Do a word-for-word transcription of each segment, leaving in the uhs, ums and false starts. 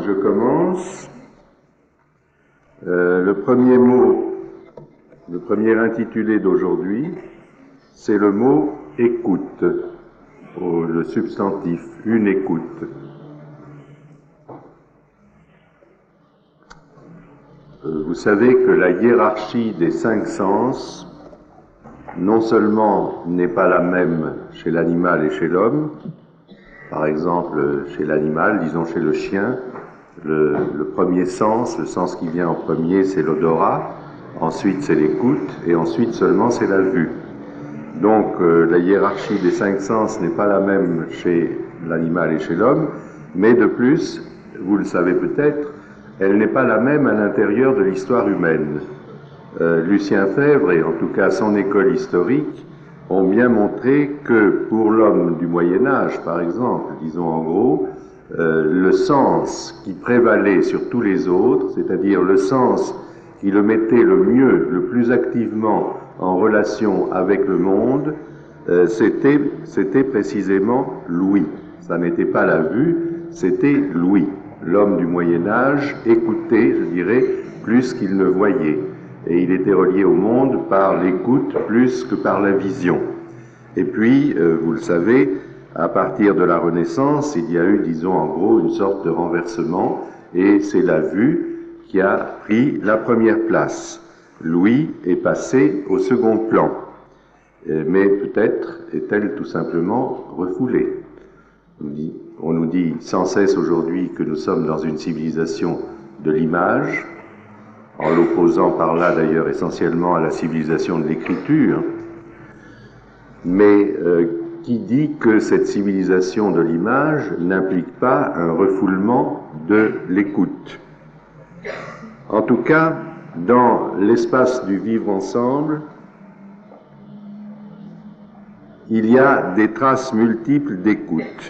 je commence. Euh, le premier mot, le premier intitulé d'aujourd'hui, c'est le mot « écoute », le substantif « une écoute ». Vous savez que la hiérarchie des cinq sens, non seulement n'est pas la même chez l'animal et chez l'homme, par exemple chez l'animal, disons chez le chien, le, le premier sens, le sens qui vient en premier, c'est l'odorat, ensuite c'est l'écoute, et ensuite seulement c'est la vue. Donc euh, la hiérarchie des cinq sens n'est pas la même chez l'animal et chez l'homme, mais de plus, vous le savez peut-être, elle n'est pas la même à l'intérieur de l'histoire humaine. Euh, Lucien Febvre, et en tout cas son école historique, ont bien montré que pour l'homme du Moyen-Âge, par exemple, disons en gros, euh, le sens qui prévalait sur tous les autres, c'est-à-dire le sens qui le mettait le mieux, le plus activement en relation avec le monde, euh, c'était, c'était précisément l'ouïe. Ça n'était pas la vue, c'était l'ouïe. L'homme du Moyen-Âge écoutait, je dirais, plus qu'il ne voyait. Et il était relié au monde par l'écoute plus que par la vision. Et puis, euh, vous le savez, à partir de la Renaissance, il y a eu, disons en gros, une sorte de renversement, et c'est la vue qui a pris la première place. L'ouïe est passée au second plan, euh, mais peut-être est-elle tout simplement refoulée. On nous dit sans cesse aujourd'hui que nous sommes dans une civilisation de l'image, en l'opposant par là d'ailleurs essentiellement à la civilisation de l'écriture, mais euh, qui dit que cette civilisation de l'image n'implique pas un refoulement de l'écoute. En tout cas, dans l'espace du vivre ensemble, il y a des traces multiples d'écoute.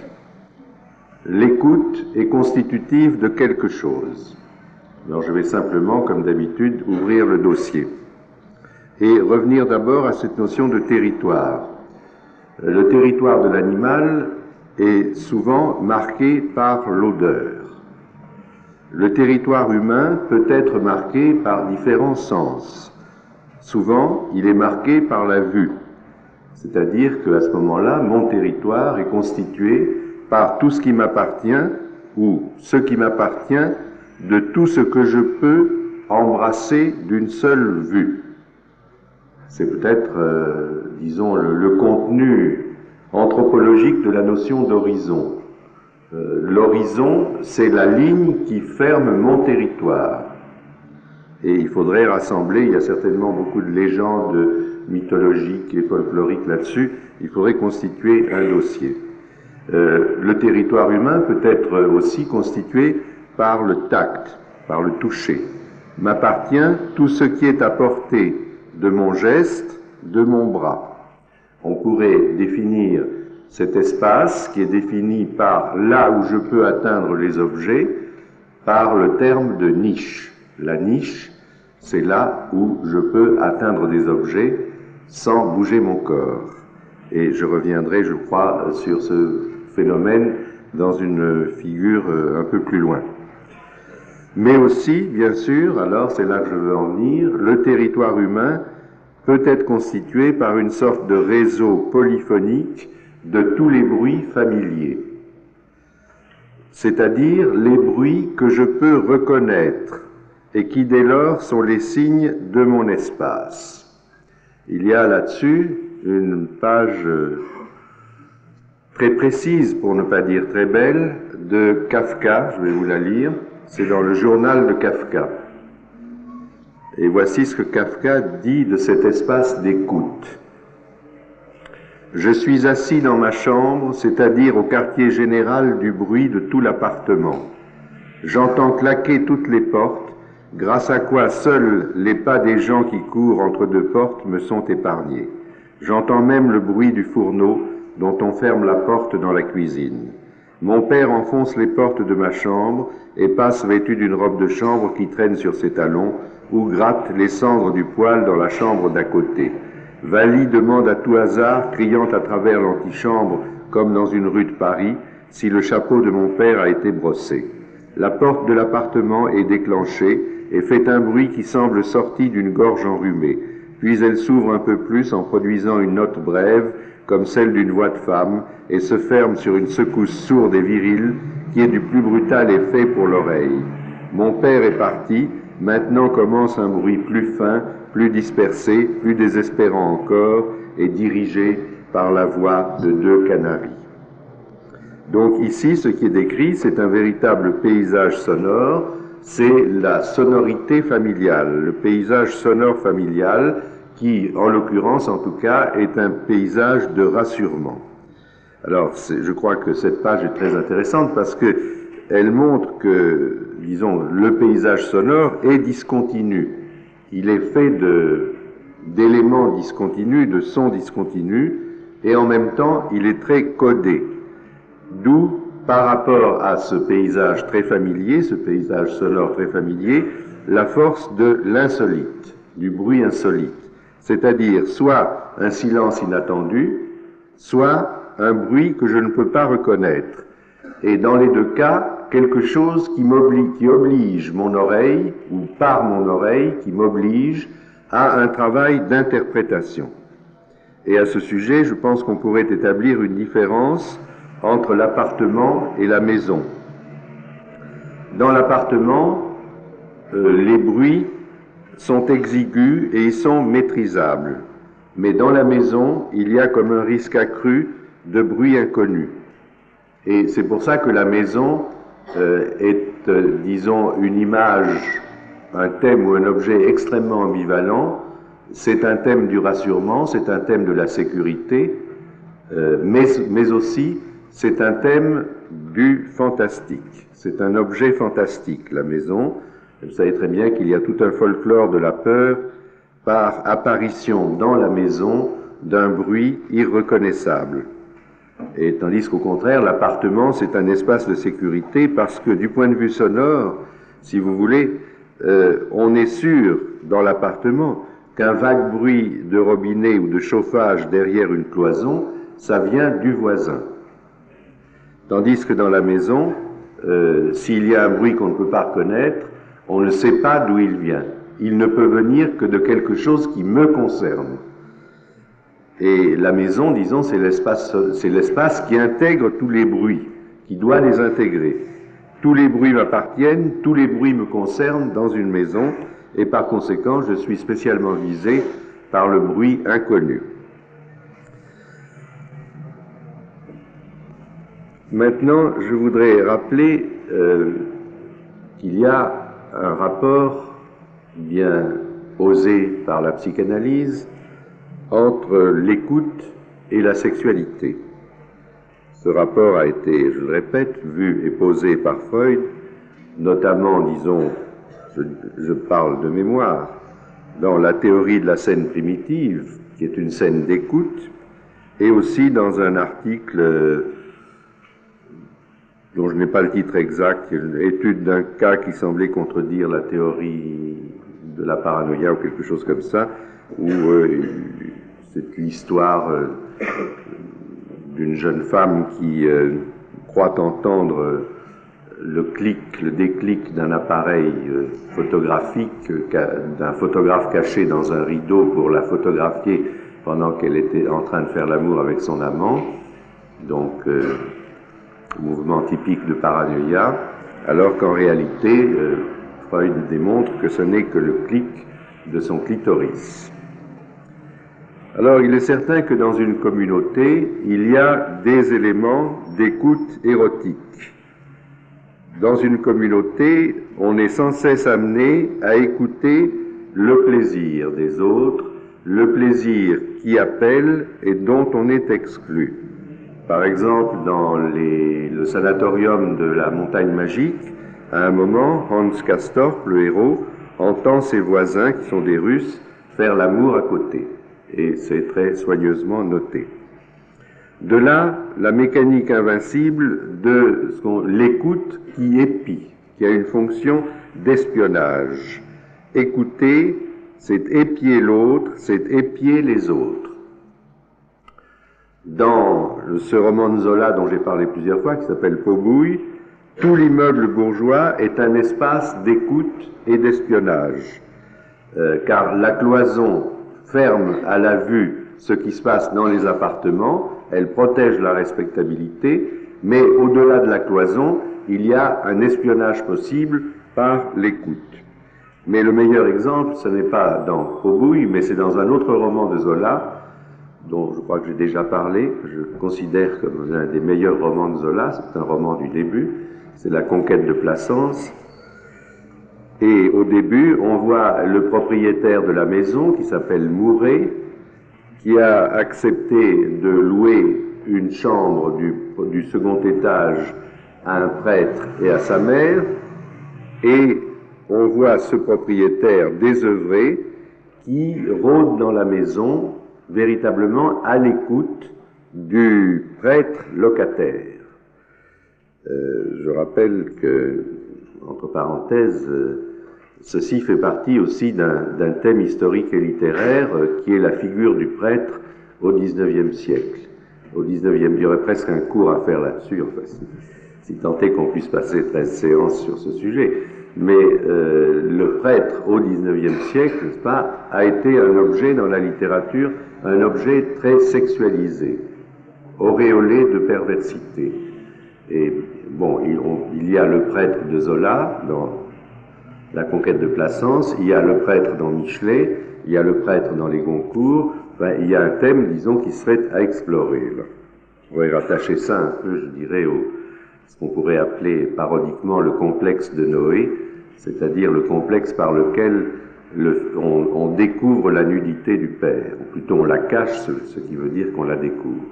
L'écoute est constitutive de quelque chose. Alors je vais simplement, comme d'habitude, ouvrir le dossier et revenir d'abord à cette notion de territoire. Le territoire de l'animal est souvent marqué par l'odeur. Le territoire humain peut être marqué par différents sens. Souvent, il est marqué par la vue. C'est-à-dire qu'à ce moment-là, mon territoire est constitué par tout ce qui m'appartient ou ce qui m'appartient de tout ce que je peux embrasser d'une seule vue. C'est peut-être, euh, disons, le, le contenu anthropologique de la notion d'horizon. Euh, l'horizon, c'est la ligne qui ferme mon territoire. Et il faudrait rassembler, il y a certainement beaucoup de légendes mythologiques et folkloriques là-dessus, il faudrait constituer un dossier. Euh, le territoire humain peut être aussi constitué par le tact, par le toucher. M'appartient tout ce qui est à portée de mon geste, de mon bras. On pourrait définir cet espace qui est défini par là où je peux atteindre les objets par le terme de niche. La niche, c'est là où je peux atteindre des objets sans bouger mon corps. Et je reviendrai, je crois, sur ce phénomène dans une figure un peu plus loin. Mais aussi, bien sûr, alors c'est là que je veux en venir, le territoire humain peut être constitué par une sorte de réseau polyphonique de tous les bruits familiers, c'est-à-dire les bruits que je peux reconnaître et qui dès lors sont les signes de mon espace. Il y a là-dessus une page très précise, pour ne pas dire très belle, de Kafka, je vais vous la lire, c'est dans le journal de Kafka. Et voici ce que Kafka dit de cet espace d'écoute. Je suis assis dans ma chambre, c'est-à-dire au quartier général du bruit de tout l'appartement. J'entends claquer toutes les portes, grâce à quoi seuls les pas des gens qui courent entre deux portes me sont épargnés. J'entends même le bruit du fourneau dont on ferme la porte dans la cuisine. Mon père enfonce les portes de ma chambre et passe vêtu d'une robe de chambre qui traîne sur ses talons ou gratte les cendres du poêle dans la chambre d'à côté. Vali demande à tout hasard, criant à travers l'antichambre comme dans une rue de Paris, si le chapeau de mon père a été brossé. La porte de l'appartement est déclenchée et fait un bruit qui semble sorti d'une gorge enrhumée. Puis elle s'ouvre un peu plus en produisant une note brève, comme celle d'une voix de femme, et se ferme sur une secousse sourde et virile qui est du plus brutal effet pour l'oreille. Mon père est parti, maintenant commence un bruit plus fin, plus dispersé, plus désespérant encore, et dirigé par la voix de deux canaris. Donc ici, ce qui est décrit, c'est un véritable paysage sonore, c'est la sonorité familiale, le paysage sonore familial qui, en l'occurrence en tout cas, est un paysage de rassurement. Alors, je crois que cette page est très intéressante parce que elle montre que, disons, le paysage sonore est discontinu. Il est fait de, d'éléments discontinus, de sons discontinus, et en même temps, il est très codé. D'où, par rapport à ce paysage très familier, ce paysage sonore très familier, la force de l'insolite, du bruit insolite. C'est-à-dire soit un silence inattendu, soit un bruit que je ne peux pas reconnaître. Et dans les deux cas, quelque chose qui m'oblige, qui oblige mon oreille, ou par mon oreille, qui m'oblige à un travail d'interprétation. Et à ce sujet, je pense qu'on pourrait établir une différence entre l'appartement et la maison. Dans l'appartement, euh, les bruits sont exigus et ils sont maîtrisables. Mais dans la maison, il y a comme un risque accru de bruit inconnu. Et c'est pour ça que la maison euh, est, euh, disons, une image, un thème ou un objet extrêmement ambivalent. C'est un thème du rassurement, c'est un thème de la sécurité, euh, mais, mais aussi c'est un thème du fantastique. C'est un objet fantastique, la maison. Vous savez très bien qu'il y a tout un folklore de la peur par apparition dans la maison d'un bruit irreconnaissable. Et tandis qu'au contraire, l'appartement, c'est un espace de sécurité parce que du point de vue sonore, si vous voulez, euh, on est sûr dans l'appartement qu'un vague bruit de robinet ou de chauffage derrière une cloison, ça vient du voisin. Tandis que dans la maison, euh, s'il y a un bruit qu'on ne peut pas reconnaître, on ne sait pas d'où il vient. Il ne peut venir que de quelque chose qui me concerne. Et la maison, disons, c'est l'espace, c'est l'espace qui intègre tous les bruits, qui doit les intégrer. Tous les bruits m'appartiennent, tous les bruits me concernent dans une maison, et par conséquent, je suis spécialement visé par le bruit inconnu. Maintenant, je voudrais rappeler euh, qu'il y a un rapport bien osé par la psychanalyse entre l'écoute et la sexualité. Ce rapport a été, je le répète, vu et posé par Freud, notamment, disons, je, je parle de mémoire, dans la théorie de la scène primitive, qui est une scène d'écoute, et aussi dans un article euh, dont je n'ai pas le titre exact, étude d'un cas qui semblait contredire la théorie de la paranoïa ou quelque chose comme ça, où euh, c'est l'histoire euh, d'une jeune femme qui euh, croit entendre euh, le clic, le déclic d'un appareil euh, photographique, euh, d'un photographe caché dans un rideau pour la photographier pendant qu'elle était en train de faire l'amour avec son amant. Donc, euh, mouvement typique de paranoïa, alors qu'en réalité, euh, Freud démontre que ce n'est que le clic de son clitoris. Alors, il est certain que dans une communauté, il y a des éléments d'écoute érotique. Dans une communauté, on est sans cesse amené à écouter le plaisir des autres, le plaisir qui appelle et dont on est exclu. Par exemple, dans les, le sanatorium de la montagne magique, à un moment, Hans Castorp, le héros, entend ses voisins, qui sont des Russes, faire l'amour à côté. Et c'est très soigneusement noté. De là, la mécanique invincible de ce qu'on, l'écoute qui épie, qui a une fonction d'espionnage. Écouter, c'est épier l'autre, c'est épier les autres. Dans ce roman de Zola dont j'ai parlé plusieurs fois, qui s'appelle Pobouille, Tout l'immeuble bourgeois est un espace d'écoute et d'espionnage, euh, car la cloison ferme à la vue ce qui se passe dans les appartements, elle protège la respectabilité, mais au-delà de la cloison, il y a un espionnage possible par l'écoute. Mais le meilleur exemple, ce n'est pas dans Haubouille, mais c'est dans un autre roman de Zola, dont je crois que j'ai déjà parlé, que je considère comme l'un des meilleurs romans de Zola, c'est un roman du début, c'est La Conquête de Plassans. Et au début, on voit le propriétaire de la maison, qui s'appelle Mouret, qui a accepté de louer une chambre du, du second étage à un prêtre et à sa mère, et on voit ce propriétaire désœuvré qui rôde dans la maison, véritablement à l'écoute du prêtre locataire. Euh, je rappelle que, entre parenthèses, euh, ceci fait partie aussi d'un thème historique et littéraire euh, qui est la figure du prêtre au dix-neuvième siècle. Au dix-neuvième, il y aurait presque un cours à faire là-dessus, enfin, si, si tant est qu'on puisse passer treize séances sur ce sujet. Mais euh, le prêtre au dix-neuvième siècle, n'est-ce pas, a été un objet dans la littérature, un objet très sexualisé, auréolé de perversité. Et bon, il, on, il y a le prêtre de Zola dans La Conquête de Plassans, il y a le prêtre dans Michelet, il y a le prêtre dans les Goncourt, enfin, il y a un thème, disons, qui serait à explorer. Là. On pourrait rattacher ça un peu, je dirais, au ce qu'on pourrait appeler parodiquement le complexe de Noé, c'est-à-dire le complexe par lequel le, on, on découvre la nudité du Père, ou plutôt on la cache, ce, ce qui veut dire qu'on la découvre.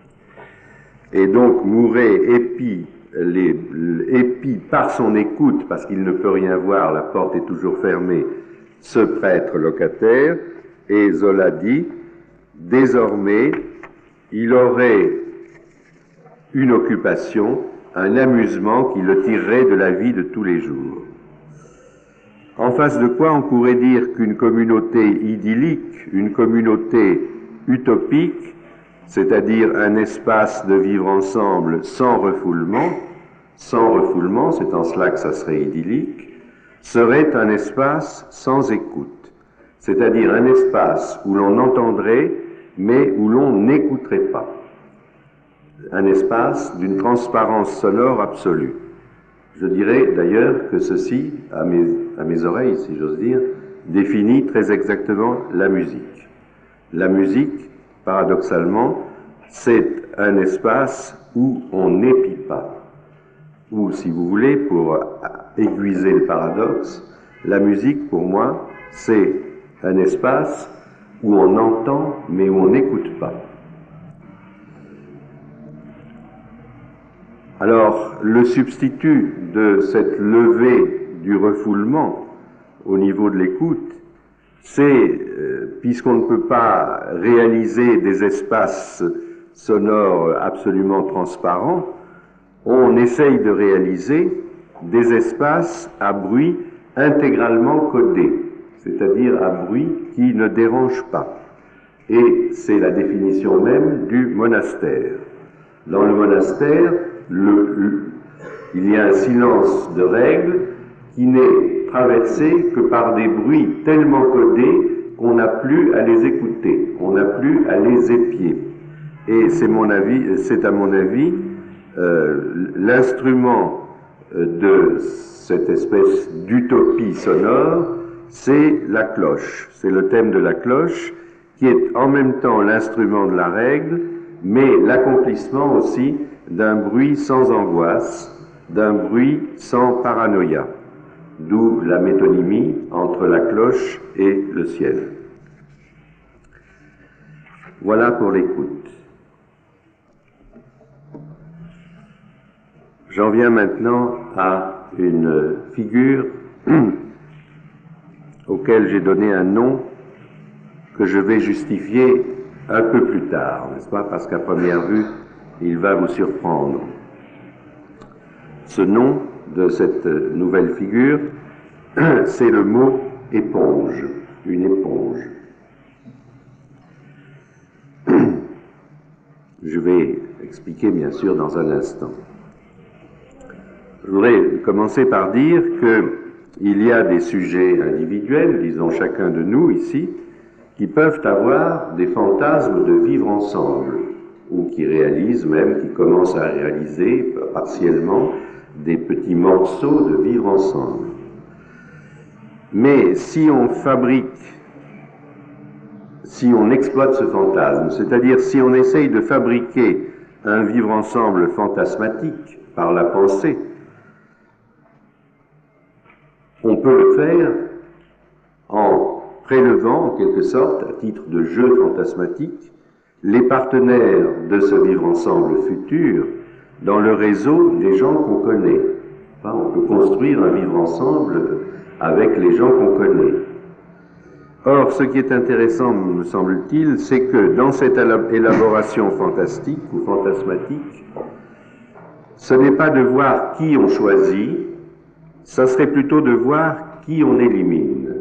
Et donc Mouret épie, les, épie par son écoute, parce qu'il ne peut rien voir, la porte est toujours fermée, ce prêtre locataire, et Zola dit, désormais, il aurait une occupation, un amusement qui le tirerait de la vie de tous les jours. En face de quoi on pourrait dire qu'une communauté idyllique, une communauté utopique, c'est-à-dire un espace de vivre ensemble sans refoulement, sans refoulement, c'est en cela que ça serait idyllique, serait un espace sans écoute, c'est-à-dire un espace où l'on entendrait, mais où l'on n'écouterait pas. Un espace d'une transparence sonore absolue. Je dirais d'ailleurs que ceci, à mes, à mes oreilles, si j'ose dire, définit très exactement la musique. La musique, paradoxalement, c'est un espace où on n'épie pas. Ou, si vous voulez, pour aiguiser le paradoxe, la musique, pour moi, c'est un espace où on entend, mais où on n'écoute pas. Alors, le substitut de cette levée du refoulement au niveau de l'écoute, c'est, euh, puisqu'on ne peut pas réaliser des espaces sonores absolument transparents, on essaye de réaliser des espaces à bruit intégralement codés, c'est-à-dire à bruit qui ne dérange pas. Et c'est la définition même du monastère. Dans le monastère, le, le, il y a un silence de règle qui n'est traversé que par des bruits tellement codés qu'on n'a plus à les écouter, on n'a plus à les épier. Et c'est mon avis, c'est à mon avis euh, l'instrument de cette espèce d'utopie sonore, c'est la cloche. C'est le thème de la cloche qui est en même temps l'instrument de la règle, mais l'accomplissement aussi d'un bruit sans angoisse, d'un bruit sans paranoïa, d'où la métonymie entre la cloche et le ciel. Voilà pour l'écoute. J'en viens maintenant à une figure auquel j'ai donné un nom que je vais justifier un peu plus tard, n'est-ce pas, parce qu'à première vue, il va vous surprendre. Ce nom de cette nouvelle figure, c'est le mot éponge, une éponge. Je vais expliquer bien sûr dans un instant. Je voudrais commencer par dire qu'il y a des sujets individuels, disons chacun de nous ici, qui peuvent avoir des fantasmes de vivre ensemble, ou qui réalisent même, qui commencent à réaliser partiellement des petits morceaux de vivre ensemble. Mais si on fabrique, si on exploite ce fantasme, c'est-à-dire si on essaye de fabriquer un vivre ensemble fantasmatique par la pensée, on peut le faire en prélevant, en quelque sorte, à titre de jeu fantasmatique, les partenaires de ce vivre ensemble futur dans le réseau des gens qu'on connaît. Enfin, on peut construire un vivre ensemble avec les gens qu'on connaît. Or, ce qui est intéressant, me semble-t-il, c'est que dans cette élaboration fantastique ou fantasmatique, ce n'est pas de voir qui on choisit, ça serait plutôt de voir qui on élimine.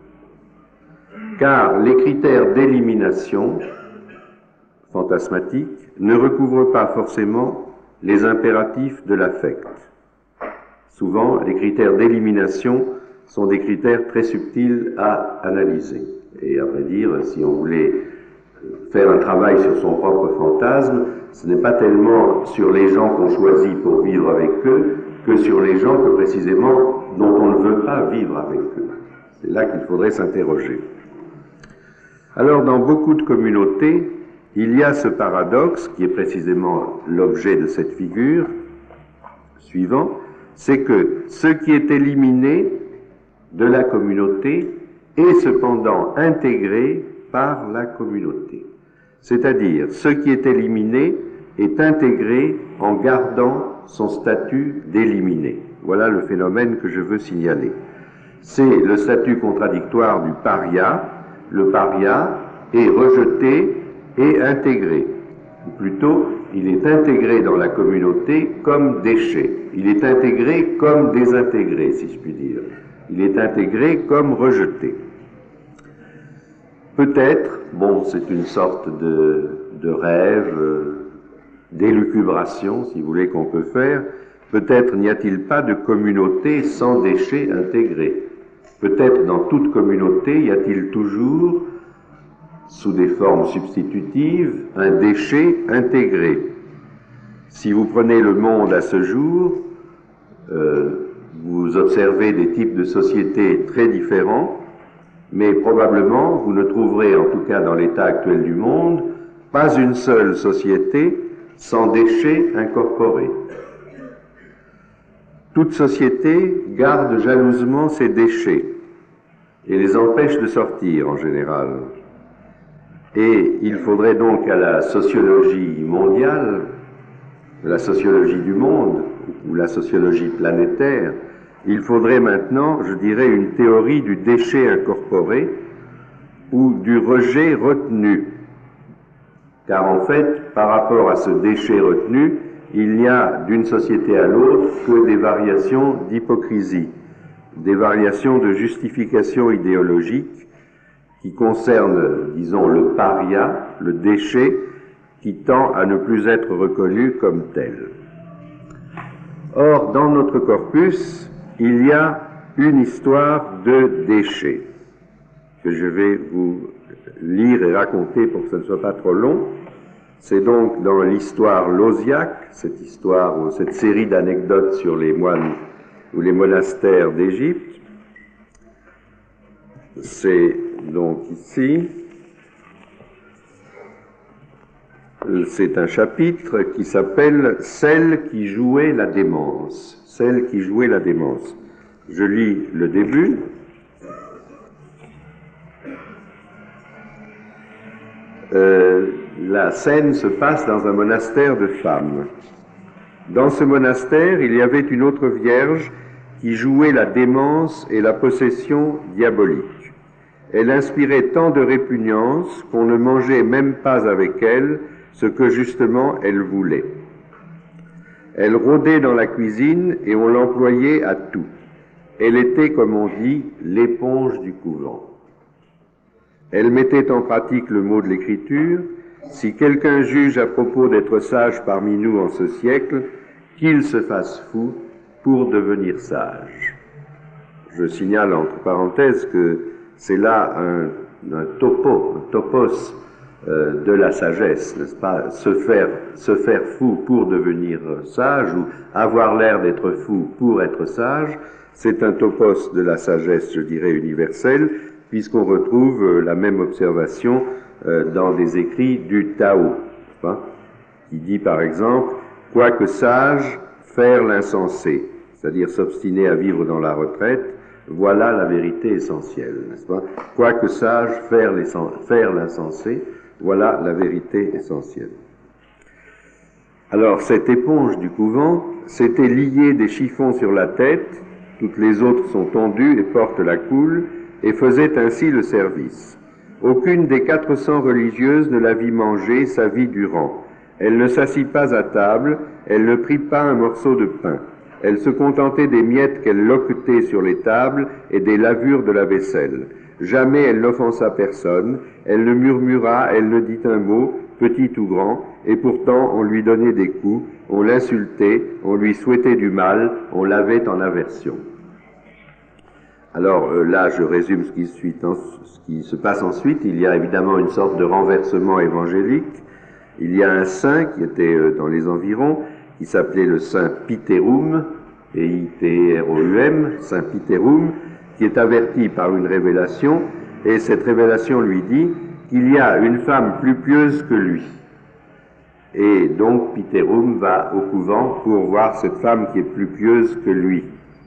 Car les critères d'élimination fantasmatique ne recouvrent pas forcément les impératifs de l'affect. Souvent, les critères d'élimination sont des critères très subtils à analyser. Et à vrai dire, si on voulait faire un travail sur son propre fantasme, ce n'est pas tellement sur les gens qu'on choisit pour vivre avec eux, que sur les gens que précisément dont on ne veut pas vivre avec eux. C'est là qu'il faudrait s'interroger. Alors, dans beaucoup de communautés, il y a ce paradoxe qui est précisément l'objet de cette figure suivant, c'est que ce qui est éliminé de la communauté est cependant intégré par la communauté. C'est-à-dire, ce qui est éliminé est intégré en gardant son statut d'éliminé. Voilà le phénomène que je veux signaler. C'est le statut contradictoire du paria. Le paria est rejeté et intégré. Ou plutôt, il est intégré dans la communauté comme déchet. Il est intégré comme désintégré, si je puis dire. Il est intégré comme rejeté. Peut-être, bon, c'est une sorte de, de rêve, euh, d'élucubration, si vous voulez, qu'on peut faire. Peut-être n'y a-t-il pas de communauté sans déchets intégrés. Peut-être dans toute communauté y a-t-il toujours, sous des formes substitutives, un déchet intégré. Si vous prenez le monde à ce jour, euh, vous observez des types de sociétés très différents, mais probablement vous ne trouverez, en tout cas dans l'état actuel du monde, pas une seule société sans déchets incorporés. Toute société garde jalousement ses déchets et les empêche de sortir en général. Et il faudrait donc à la sociologie mondiale, la sociologie du monde, ou la sociologie planétaire, il faudrait maintenant, je dirais, une théorie du déchet incorporé ou du rejet retenu. Car en fait, par rapport à ce déchet retenu, il n'y a d'une société à l'autre que des variations d'hypocrisie, des variations de justification idéologique qui concernent, disons, le paria, le déchet, qui tend à ne plus être reconnu comme tel. Or, dans notre corpus, il y a une histoire de déchets que je vais vous lire et raconter pour que ce ne soit pas trop long. C'est donc dans l'histoire lausiaque, cette histoire, ou cette série d'anecdotes sur les moines ou les monastères d'Égypte. C'est donc ici, c'est un chapitre qui s'appelle « Celle qui jouait la démence ». Celle qui jouait la démence. Je lis le début. Euh, la scène se passe dans un monastère de femmes. Dans ce monastère, il y avait une autre vierge qui jouait la démence et la possession diabolique. Elle inspirait tant de répugnance qu'on ne mangeait même pas avec elle ce que justement elle voulait. Elle rôdait dans la cuisine et on l'employait à tout. Elle était, comme on dit, l'éponge du couvent. Elle mettait en pratique le mot de l'Écriture. Si quelqu'un juge à propos d'être sage parmi nous en ce siècle, qu'il se fasse fou, pour devenir sage. Je signale entre parenthèses que c'est là un, un topo, un topos euh, de la sagesse, n'est-ce pas? Se faire, se faire fou pour devenir sage, ou avoir l'air d'être fou pour être sage, c'est un topos de la sagesse, je dirais, universelle, puisqu'on retrouve euh, la même observation euh, dans des écrits du Tao, n'est-ce pas? Qui dit par exemple, quoique sage, faire l'insensé, c'est-à-dire s'obstiner à vivre dans la retraite, voilà la vérité essentielle, n'est-ce pas? Quoique sage, faire l'insensé, voilà la vérité essentielle. Alors, cette éponge du couvent s'était liée des chiffons sur la tête, toutes les autres sont tondues et portent la coule, et faisait ainsi le service. Aucune des quatre cents religieuses ne la vit manger sa vie durant. Elle ne s'assit pas à table, elle ne prit pas un morceau de pain. Elle se contentait des miettes qu'elle loquetait sur les tables et des lavures de la vaisselle. Jamais elle n'offensa personne, elle ne murmura, elle ne dit un mot, petit ou grand, et pourtant on lui donnait des coups, on l'insultait, on lui souhaitait du mal, on l'avait en aversion. Alors euh, là, je résume ce qui, suit, ce qui se passe ensuite. Il y a évidemment une sorte de renversement évangélique. Il y a un saint qui était euh, dans les environs, qui s'appelait le saint Piterum, P I T R O U M, saint Piterum, qui est averti par une révélation, et cette révélation lui dit qu'il y a une femme plus pieuse que lui. Et donc Piterum va au couvent pour voir cette femme qui est plus pieuse que lui.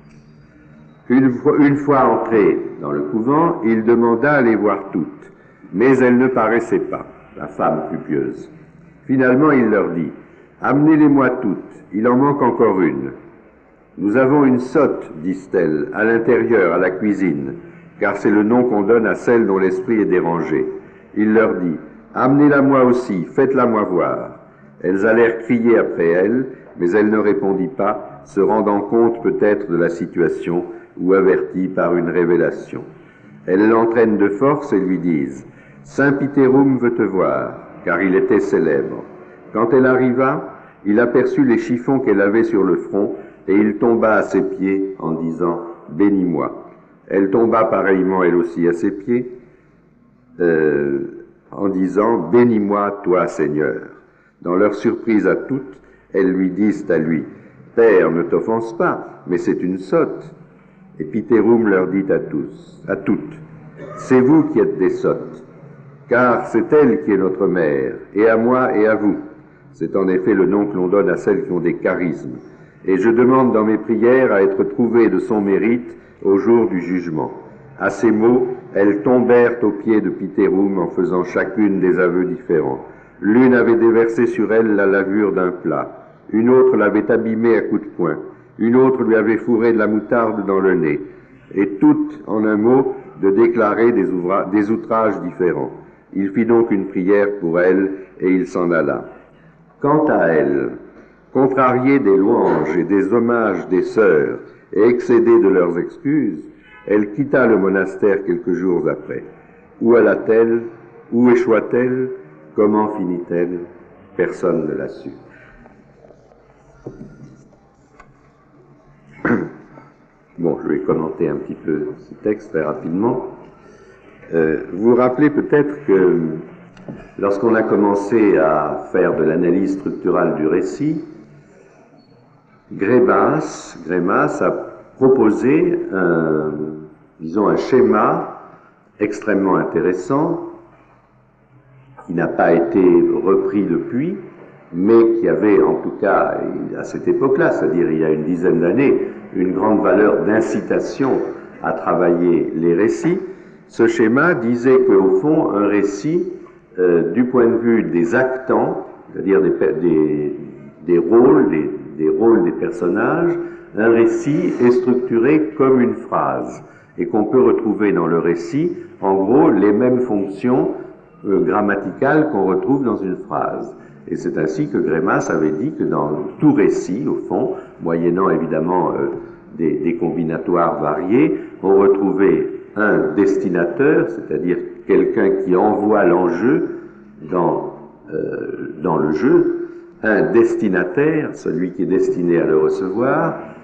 Une fois, une fois entré dans le couvent, il demanda à les voir toutes, mais elles ne paraissaient pas, la femme plus pieuse. Finalement, il leur dit, « Amenez-les-moi toutes, il en manque encore une. » « Nous avons une sotte, disent-elles, à l'intérieur, à la cuisine, car c'est le nom qu'on donne à celle dont l'esprit est dérangé. » Il leur dit, « Amenez-la moi aussi, faites-la moi voir. » Elles allèrent crier après elle, mais elle ne répondit pas, se rendant compte peut-être de la situation ou avertie par une révélation. Elles l'entraînent de force et lui disent, « Saint Piterum veut te voir, car il était célèbre. » Quand elle arriva, il aperçut les chiffons qu'elle avait sur le front, et il tomba à ses pieds en disant « Bénis-moi ». Elle tomba pareillement elle aussi à ses pieds euh, en disant « Bénis-moi, toi Seigneur ». Dans leur surprise à toutes, elles lui disent à lui « Père, ne t'offense pas, mais c'est une sotte ». Et Piterum leur dit à tous, à toutes « C'est vous qui êtes des sottes, car c'est elle qui est notre mère, et à moi et à vous. » C'est en effet le nom que l'on donne à celles qui ont des charismes. Et je demande dans mes prières à être trouvée de son mérite au jour du jugement. À ces mots, elles tombèrent aux pieds de Piterum en faisant chacune des aveux différents. L'une avait déversé sur elle la lavure d'un plat, une autre l'avait abîmée à coups de poing, une autre lui avait fourré de la moutarde dans le nez, et toutes, en un mot, de déclarer des, des outrages différents. Il fit donc une prière pour elle, et il s'en alla. Quant à elle, contrariée des louanges et des hommages des sœurs et excédée de leurs excuses, elle quitta le monastère quelques jours après. Où alla-t-elle? Où échoua-t-elle? Comment finit-elle? Personne ne l'a su. Bon, je vais commenter un petit peu ce texte très rapidement. Euh, vous vous rappelez peut-être que lorsqu'on a commencé à faire de l'analyse structurale du récit, Grémas, Grémas a proposé un, disons, un schéma extrêmement intéressant qui n'a pas été repris depuis, mais qui avait en tout cas à cette époque-là, c'est-à-dire il y a une dizaine d'années, une grande valeur d'incitation à travailler les récits. Ce schéma disait qu'au fond, un récit, euh, du point de vue des actants, c'est-à-dire des, des, des rôles, des, des rôles des personnages, un récit est structuré comme une phrase, et qu'on peut retrouver dans le récit, en gros, les mêmes fonctions euh, grammaticales qu'on retrouve dans une phrase. Et c'est ainsi que Grémas avait dit que dans tout récit, au fond, moyennant évidemment euh, des, des combinatoires variés, on retrouvait un destinateur, c'est-à-dire quelqu'un qui envoie l'enjeu dans, euh, dans le jeu, un destinataire, celui qui est destiné à le recevoir,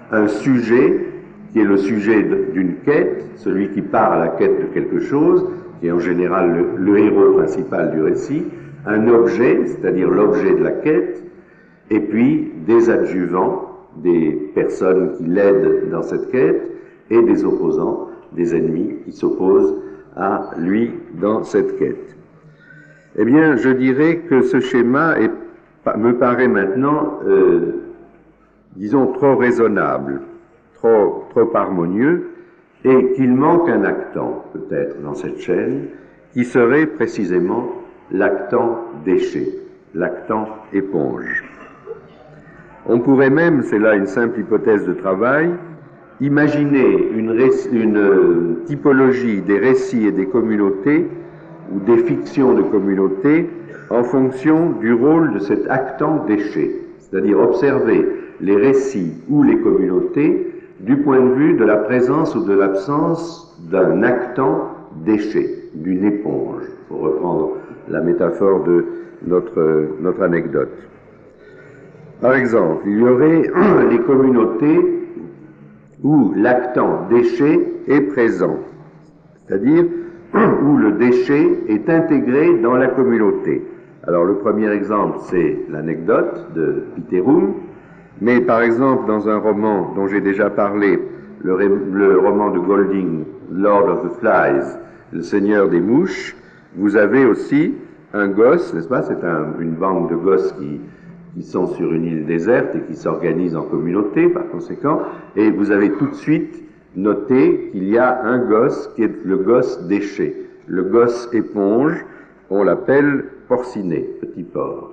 un sujet qui est le sujet d'une quête, celui qui part à la quête de quelque chose, qui est en général le, le héros principal du récit, un objet, c'est-à-dire l'objet de la quête, et puis des adjuvants, des personnes qui l'aident dans cette quête, et des opposants, des ennemis qui s'opposent à lui dans cette quête. Eh bien, je dirais que ce schéma est, me paraît maintenant, euh, disons, trop raisonnable, trop, trop harmonieux, et qu'il manque un actant, peut-être, dans cette chaîne, qui serait précisément l'actant déchet, l'actant éponge. On pourrait même, c'est là une simple hypothèse de travail, imaginer une, une typologie des récits et des communautés, ou des fictions de communautés, en fonction du rôle de cet actant déchet, c'est-à-dire observer les récits ou les communautés du point de vue de la présence ou de l'absence d'un actant déchet, d'une éponge, pour reprendre la métaphore de notre, notre anecdote. Par exemple, il y aurait les communautés où l'actant déchet est présent, c'est-à-dire où le déchet est intégré dans la communauté. Alors le premier exemple, c'est l'anecdote de Piterum, mais par exemple dans un roman dont j'ai déjà parlé, le, le roman de Golding, Lord of the Flies, le Seigneur des mouches, vous avez aussi un gosse, n'est-ce pas, c'est un, une bande de gosses qui, qui sont sur une île déserte et qui s'organisent en communauté par conséquent, et vous avez tout de suite noté qu'il y a un gosse qui est le gosse déchet, le gosse éponge, on l'appelle porcinet, petit porc.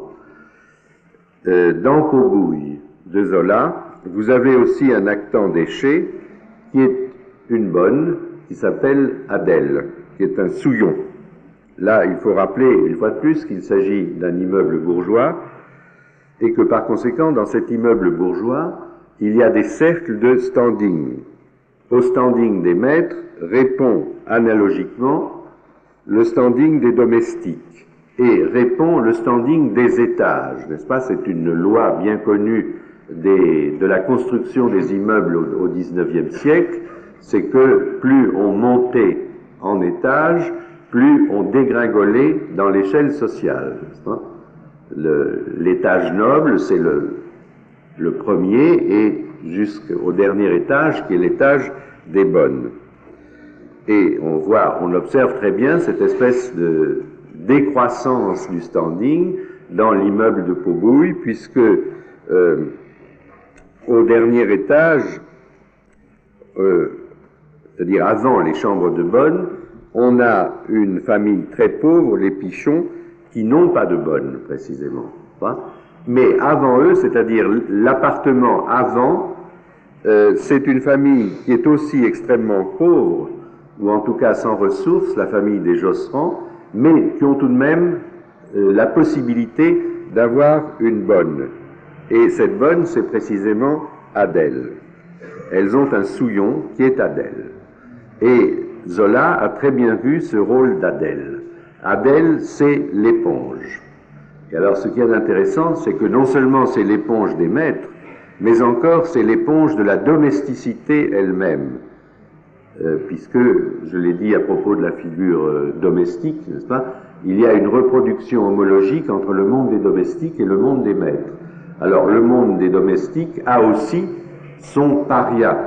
Euh, dans Pobouille de Zola, vous avez aussi un actant déchet qui est une bonne, qui s'appelle Adèle, qui est un souillon. Là, il faut rappeler une fois de plus qu'il s'agit d'un immeuble bourgeois et que par conséquent, dans cet immeuble bourgeois, il y a des cercles de standing. Au standing des maîtres répond analogiquement le standing des domestiques et répond le standing des étages, n'est-ce pas? C'est une loi bien connue des, de la construction des immeubles au, au dix-neuvième siècle, c'est que plus on montait en étage, plus on dégringolait dans l'échelle sociale, n'est-ce pas? Le, l'étage noble, c'est le, le premier, et jusqu'au dernier étage, qui est l'étage des bonnes. Et on voit, on observe très bien cette espèce de décroissance du standing dans l'immeuble de Pobouille, puisque euh, au dernier étage, euh, c'est-à-dire avant les chambres de bonnes, on a une famille très pauvre, les Pichons, qui n'ont pas de bonnes, précisément. Pas? Mais avant eux, c'est-à-dire l'appartement avant, euh, c'est une famille qui est aussi extrêmement pauvre, ou en tout cas sans ressources, la famille des Josserand, mais qui ont tout de même euh, la possibilité d'avoir une bonne. Et cette bonne, c'est précisément Adèle. Elles ont un souillon qui est Adèle. Et Zola a très bien vu ce rôle d'Adèle. Adèle, c'est l'éponge. Et alors, ce qui est intéressant, c'est que non seulement c'est l'éponge des maîtres, mais encore c'est l'éponge de la domesticité elle-même. Euh, puisque, je l'ai dit à propos de la figure euh, domestique, n'est-ce pas, il y a une reproduction homologique entre le monde des domestiques et le monde des maîtres. Alors, le monde des domestiques a aussi son paria.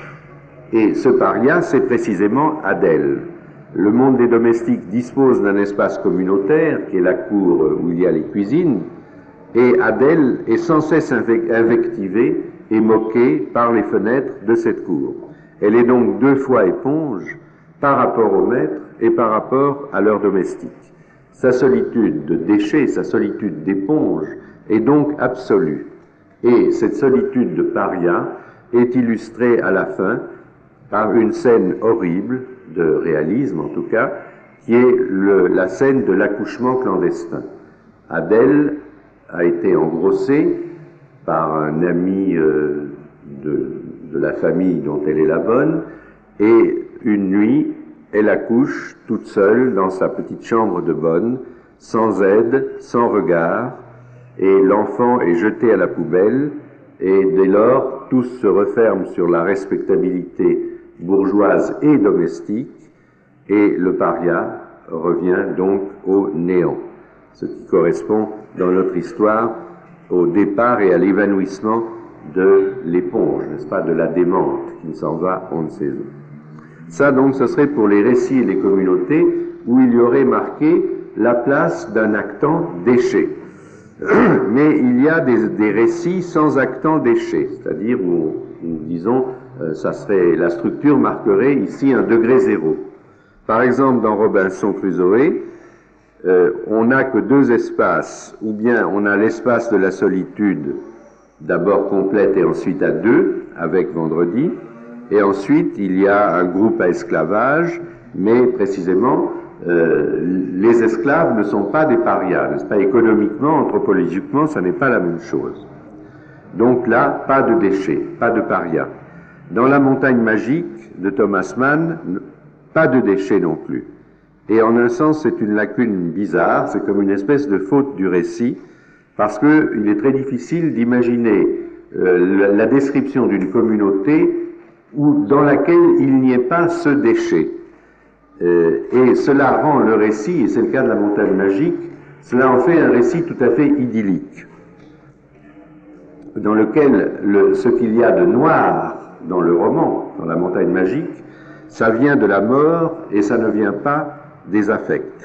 Et ce paria, c'est précisément Adèle. Le monde des domestiques dispose d'un espace communautaire, qui est la cour où il y a les cuisines, et Adèle est sans cesse invectivée et moquée par les fenêtres de cette cour. Elle est donc deux fois éponge par rapport aux maîtres et par rapport à leurs domestiques. Sa solitude de déchet, sa solitude d'éponge est donc absolue. Et cette solitude de paria est illustrée à la fin par une scène horrible, de réalisme en tout cas, qui est le, la scène de l'accouchement clandestin. Adèle a été engrossée par un ami euh, de, de la famille dont elle est la bonne, et une nuit, elle accouche toute seule dans sa petite chambre de bonne, sans aide, sans regard, et l'enfant est jeté à la poubelle, et dès lors, tous se referment sur la respectabilité bourgeoise et domestique, et le paria revient donc au néant, ce qui correspond dans notre histoire au départ et à l'évanouissement de l'éponge, n'est-ce pas, de la démente, qui s'en va on ne sait où. Ça donc, ce serait pour les récits et les communautés où il y aurait marqué la place d'un actant déchet. Mais il y a des, des récits sans actant déchet, c'est-à-dire où, où disons, euh, ça serait, la structure marquerait ici un degré zéro. Par exemple, dans Robinson Crusoe, euh, on n'a que deux espaces, ou bien on a l'espace de la solitude, d'abord complète et ensuite à deux, avec vendredi, et ensuite il y a un groupe à esclavage, mais précisément, euh, les esclaves ne sont pas des parias, n'est-ce pas? Économiquement, anthropologiquement, ça n'est pas la même chose. Donc là, pas de déchets, pas de parias. Dans La Montagne magique de Thomas Mann, pas de déchets non plus. Et en un sens, c'est une lacune bizarre, c'est comme une espèce de faute du récit, parce qu'il est très difficile d'imaginer euh, la, la description d'une communauté où, dans laquelle il n'y ait pas ce déchet. Euh, et cela rend le récit, et c'est le cas de La Montagne magique, cela en fait un récit tout à fait idyllique, dans lequel le, ce qu'il y a de noir dans le roman, dans La Montagne magique, ça vient de la mort et ça ne vient pas des affects.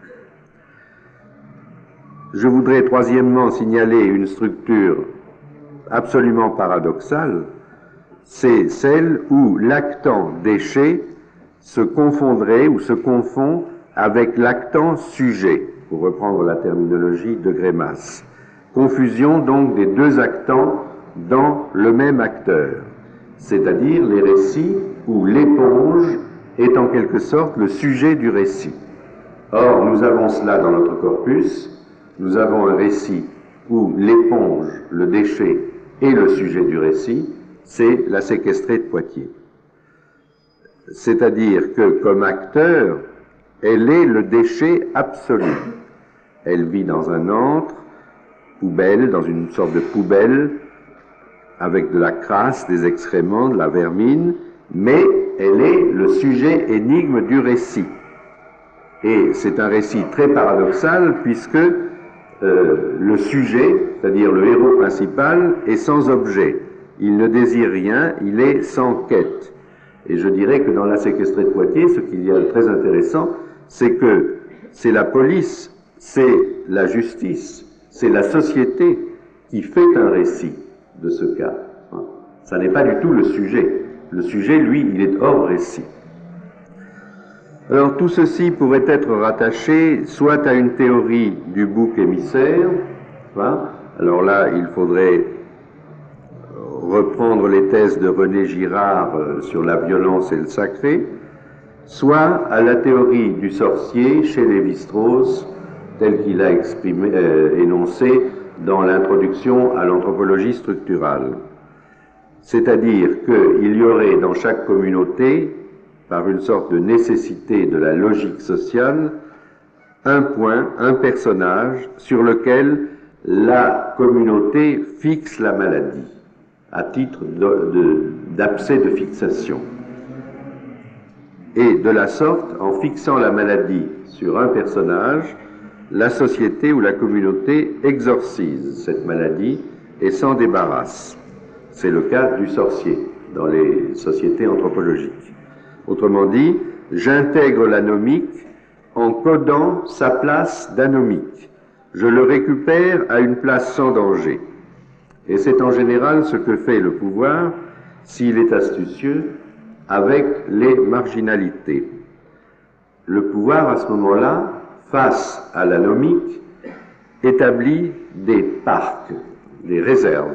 Je voudrais troisièmement signaler une structure absolument paradoxale, c'est celle où l'actant déchet se confondrait ou se confond avec l'actant sujet, pour reprendre la terminologie de Grémas. Confusion donc des deux actants dans le même acteur, c'est-à-dire les récits où l'éponge est en quelque sorte le sujet du récit. Or, nous avons cela dans notre corpus, nous avons un récit où l'éponge, le déchet, est le sujet du récit, c'est la séquestrée de Poitiers. C'est-à-dire que, comme acteur, elle est le déchet absolu. Elle vit dans un antre, poubelle, dans une sorte de poubelle, avec de la crasse, des excréments, de la vermine, mais elle est le sujet énigme du récit. Et c'est un récit très paradoxal, puisque euh, le sujet, c'est-à-dire le héros principal, est sans objet. Il ne désire rien, il est sans quête. Et je dirais que dans La séquestrée de Poitiers, ce qu'il y a de très intéressant, c'est que c'est la police, c'est la justice, c'est la société qui fait un récit de ce cas. Ça n'est pas du tout le sujet. Le sujet, lui, il est hors récit. Alors tout ceci pourrait être rattaché soit à une théorie du bouc émissaire, hein, alors là, il faudrait reprendre les thèses de René Girard euh, sur la violence et le sacré, soit à la théorie du sorcier chez Lévi-Strauss, tel qu'il a exprimé, euh, énoncé dans l'introduction à l'anthropologie structurale. C'est-à-dire qu'il y aurait dans chaque communauté, par une sorte de nécessité de la logique sociale, un point, un personnage sur lequel la communauté fixe la maladie, à titre d'abcès de, de, de fixation. Et de la sorte, en fixant la maladie sur un personnage, la société ou la communauté exorcise cette maladie et s'en débarrasse. C'est le cas du sorcier dans les sociétés anthropologiques. Autrement dit, j'intègre l'anomique en codant sa place d'anomique. Je le récupère à une place sans danger. Et c'est en général ce que fait le pouvoir, s'il est astucieux, avec les marginalités. Le pouvoir, à ce moment-là, face à l'anomique, établit des parcs, des réserves,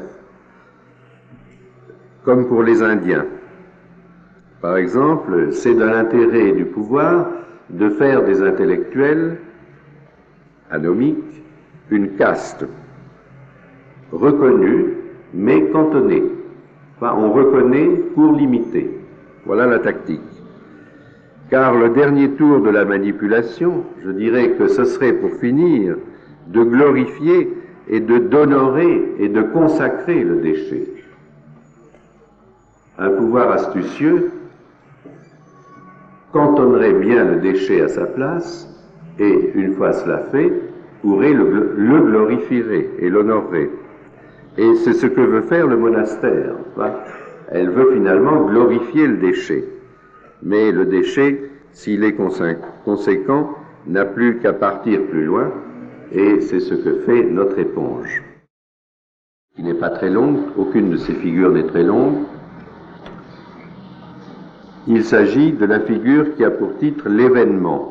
comme pour les Indiens. Par exemple, c'est de l'intérêt du pouvoir de faire des intellectuels anomiques une caste reconnue, mais cantonnée. Enfin, on reconnaît pour limiter. Voilà la tactique. Car le dernier tour de la manipulation, je dirais que ce serait pour finir de glorifier et de d'honorer et de consacrer le déchet. un pouvoir astucieux cantonnerait bien le déchet à sa place et, une fois cela fait, pourrait le, le glorifierait et l'honorerait. Et c'est ce que veut faire le monastère. Hein. Elle veut finalement glorifier le déchet. Mais le déchet, s'il est conséquent, n'a plus qu'à partir plus loin, et c'est ce que fait notre éponge. Qui n'est pas très longue, aucune de ces figures n'est très longue. Il s'agit de la figure qui a pour titre l'événement.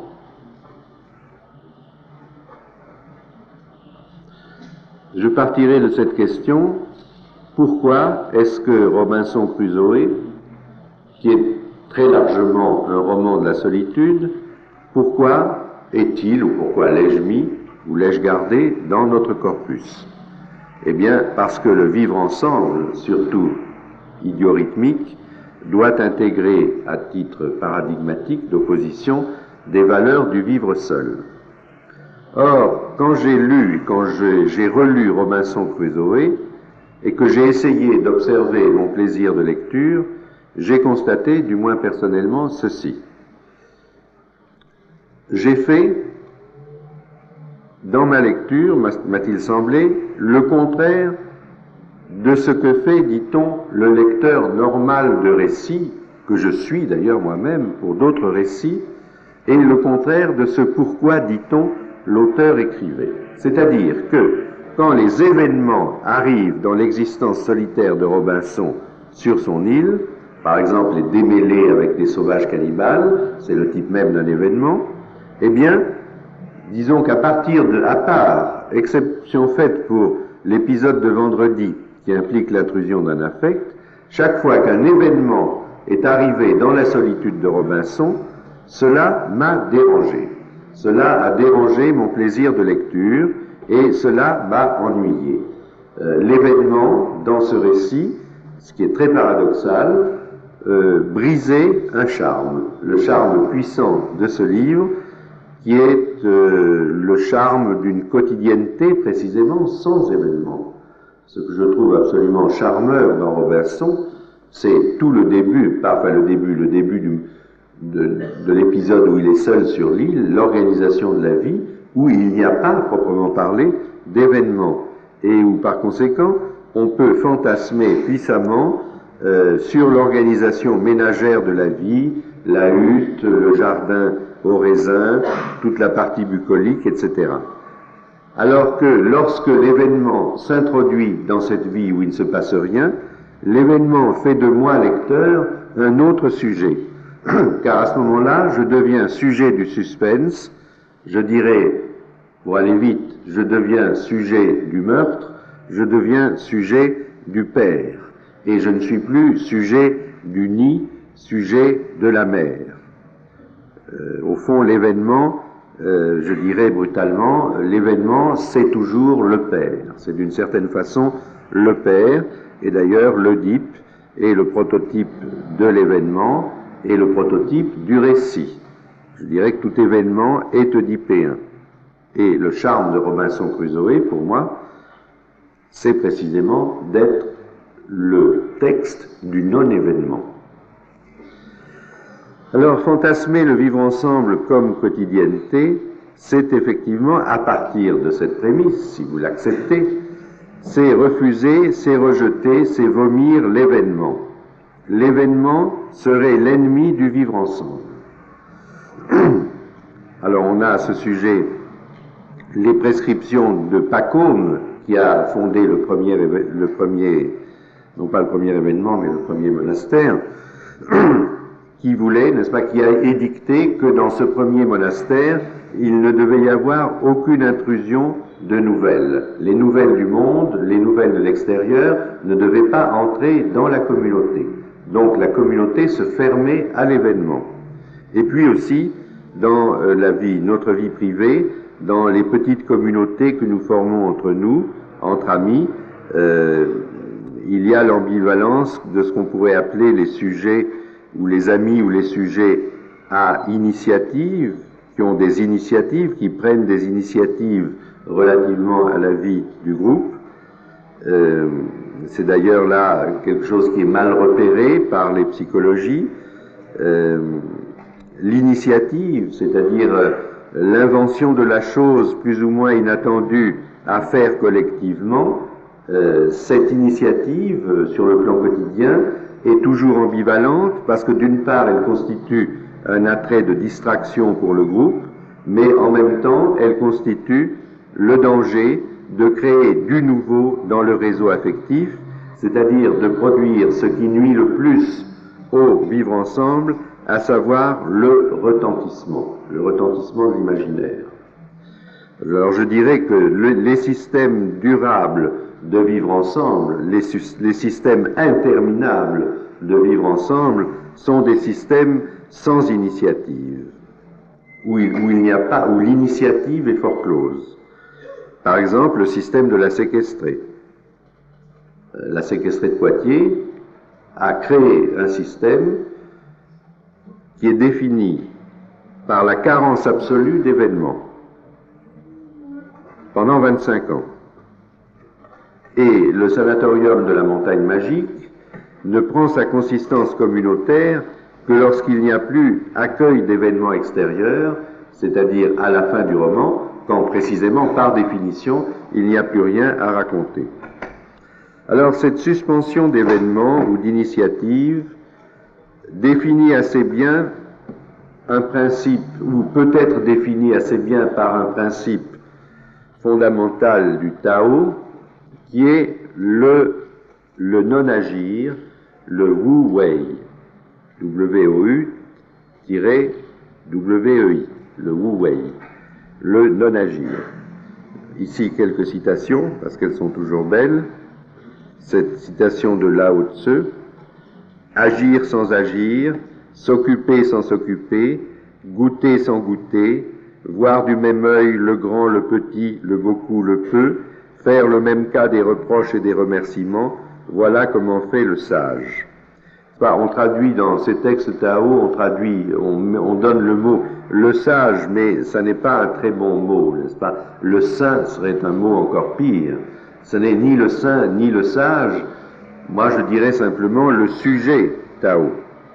Je partirai de cette question. Pourquoi est-ce que Robinson Crusoe, qui est très largement un roman de la solitude, pourquoi est-il, ou pourquoi l'ai-je mis, ou l'ai-je gardé dans notre corpus? Eh bien, parce que le vivre ensemble, surtout idiorhythmique, doit intégrer, à titre paradigmatique d'opposition, des valeurs du vivre seul. Or, quand j'ai lu, quand j'ai relu Robinson Crusoe, et que j'ai essayé d'observer mon plaisir de lecture, j'ai constaté, du moins personnellement, ceci. J'ai fait, dans ma lecture, m'a-t-il semblé, le contraire de ce que fait, dit-on, le lecteur normal de récits, que je suis d'ailleurs moi-même pour d'autres récits, et le contraire de ce pourquoi, dit-on, l'auteur écrivait. C'est-à-dire que, quand les événements arrivent dans l'existence solitaire de Robinson sur son île, par exemple les démêlés avec des sauvages cannibales, c'est le type même d'un événement, eh bien, disons qu'à partir de, à part, exception faite pour l'épisode de vendredi qui implique l'intrusion d'un affect, chaque fois qu'un événement est arrivé dans la solitude de Robinson, cela m'a dérangé. Cela a dérangé mon plaisir de lecture et cela m'a ennuyé. Euh, l'événement, dans ce récit, ce qui est très paradoxal, euh, brisait un charme, le charme puissant de ce livre, qui est euh, le charme d'une quotidienneté précisément sans événement. Ce que je trouve absolument charmeur dans Robinson, c'est tout le début, pas enfin le début, le début du, de, de l'épisode où il est seul sur l'île, l'organisation de la vie, où il n'y a pas, proprement parlé, d'événements, et où par conséquent, on peut fantasmer puissamment euh, sur l'organisation ménagère de la vie, la hutte, le jardin au raisin, toute la partie bucolique, et cetera. Alors que lorsque l'événement s'introduit dans cette vie où il ne se passe rien, l'événement fait de moi, lecteur, un autre sujet. Car à ce moment-là, je deviens sujet du suspense, je dirais, pour aller vite, je deviens sujet du meurtre, je deviens sujet du père, et je ne suis plus sujet du nid, sujet de la mère. Euh, au fond, l'événement, euh, je dirais brutalement, l'événement, c'est toujours le père. C'est d'une certaine façon le père, et d'ailleurs l'Oedipe est le prototype de l'événement et le prototype du récit. Je dirais que tout événement est oedipéen. Et le charme de Robinson Crusoe, pour moi, c'est précisément d'être le texte du non-événement. Alors, fantasmer le vivre ensemble comme quotidienneté, c'est effectivement, à partir de cette prémisse, si vous l'acceptez, c'est refuser, c'est rejeter, c'est vomir l'événement. L'événement serait l'ennemi du vivre ensemble. Alors, on a à ce sujet les prescriptions de Pacôme, qui a fondé le premier, le premier, non pas le premier événement, mais le premier monastère, qui voulait, n'est-ce pas, qui a édicté que dans ce premier monastère, il ne devait y avoir aucune intrusion de nouvelles. Les nouvelles du monde, les nouvelles de l'extérieur ne devaient pas entrer dans la communauté. Donc la communauté se fermait à l'événement. Et puis aussi, dans euh, la vie, notre vie privée, dans les petites communautés que nous formons entre nous, entre amis, euh, il y a l'ambivalence de ce qu'on pourrait appeler les sujets ou les amis ou les sujets à initiative, qui ont des initiatives, qui prennent des initiatives relativement à la vie du groupe, euh, c'est d'ailleurs là quelque chose qui est mal repéré par les psychologies, euh, l'initiative, c'est-à-dire euh, l'invention de la chose plus ou moins inattendue à faire collectivement, euh, cette initiative euh, sur le plan quotidien est toujours ambivalente parce que d'une part elle constitue un attrait de distraction pour le groupe, mais en même temps elle constitue le danger de créer du nouveau dans le réseau affectif, c'est-à-dire de produire ce qui nuit le plus au vivre ensemble, à savoir le retentissement, le retentissement de l'imaginaire. Alors je dirais que le, les systèmes durables de vivre ensemble, les, les systèmes interminables de vivre ensemble, sont des systèmes sans initiative, où il, où il n'y a pas, où l'initiative est foreclose. Par exemple, le système de la séquestrée. La séquestrée de Poitiers a créé un système qui est défini par la carence absolue d'événements pendant vingt-cinq ans. Et le sanatorium de la Montagne Magique ne prend sa consistance communautaire que lorsqu'il n'y a plus accueil d'événements extérieurs, c'est-à-dire à la fin du roman, quand précisément, par définition, il n'y a plus rien à raconter. Alors cette suspension d'événements ou d'initiatives définit assez bien un principe, ou peut-être défini assez bien par un principe fondamental du Tao, qui est le, le non-agir, le Wu Wei, W O U-W E I, le Wu Wei, le non-agir. Ici quelques citations, parce qu'elles sont toujours belles. Cette citation de Lao Tse: agir sans agir, s'occuper sans s'occuper, goûter sans goûter, voir du même œil le grand, le petit, le beaucoup, le peu, faire le même cas des reproches et des remerciements, voilà comment fait le sage. Enfin, on traduit dans ces textes Tao, on traduit, on, on donne le mot le sage, mais ça n'est pas un très bon mot, n'est-ce pas? Le saint serait un mot encore pire. Ce n'est ni le saint ni le sage. Moi, je dirais simplement le sujet Tao.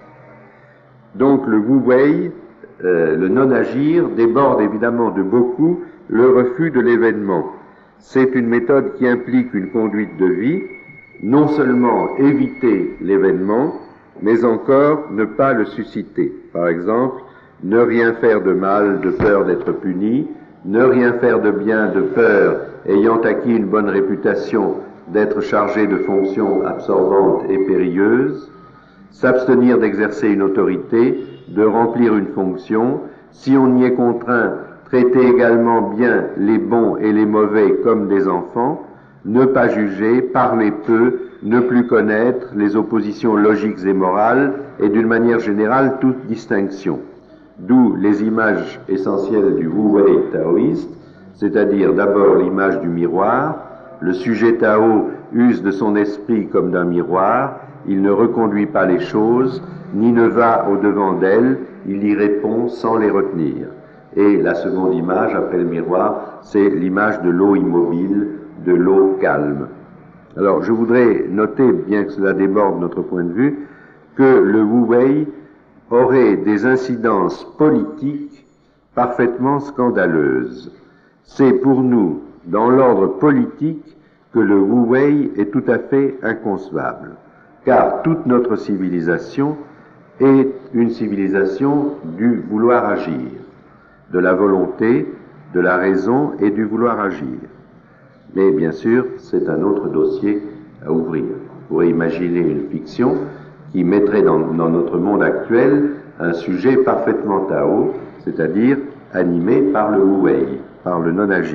Donc, le Wu Wei, euh, le non-agir, déborde évidemment de beaucoup le refus de l'événement. C'est une méthode qui implique une conduite de vie, non seulement éviter l'événement, mais encore ne pas le susciter. Par exemple, ne rien faire de mal de peur d'être puni, ne rien faire de bien de peur, ayant acquis une bonne réputation, d'être chargé de fonctions absorbantes et périlleuses, s'abstenir d'exercer une autorité, de remplir une fonction, si on y est contraint, traiter également bien les bons et les mauvais comme des enfants, ne pas juger, parler peu, ne plus connaître les oppositions logiques et morales, et d'une manière générale toute distinction. D'où les images essentielles du Wu Wei taoïste, c'est-à-dire d'abord l'image du miroir. Le sujet Tao use de son esprit comme d'un miroir, il ne reconduit pas les choses, ni ne va au-devant d'elles, il y répond sans les retenir. Et la seconde image, après le miroir, c'est l'image de l'eau immobile, de l'eau calme. Alors, je voudrais noter, bien que cela déborde notre point de vue, que le Wu Wei aurait des incidences politiques parfaitement scandaleuses. C'est pour nous, dans l'ordre politique, que le Wu Wei est tout à fait inconcevable, car toute notre civilisation est une civilisation du vouloir agir, de la volonté, de la raison et du vouloir agir. Mais bien sûr, c'est un autre dossier à ouvrir. On pourrait imaginer une fiction qui mettrait dans, dans notre monde actuel un sujet parfaitement Tao, c'est-à-dire animé par le Wu Wei, par le non-agir.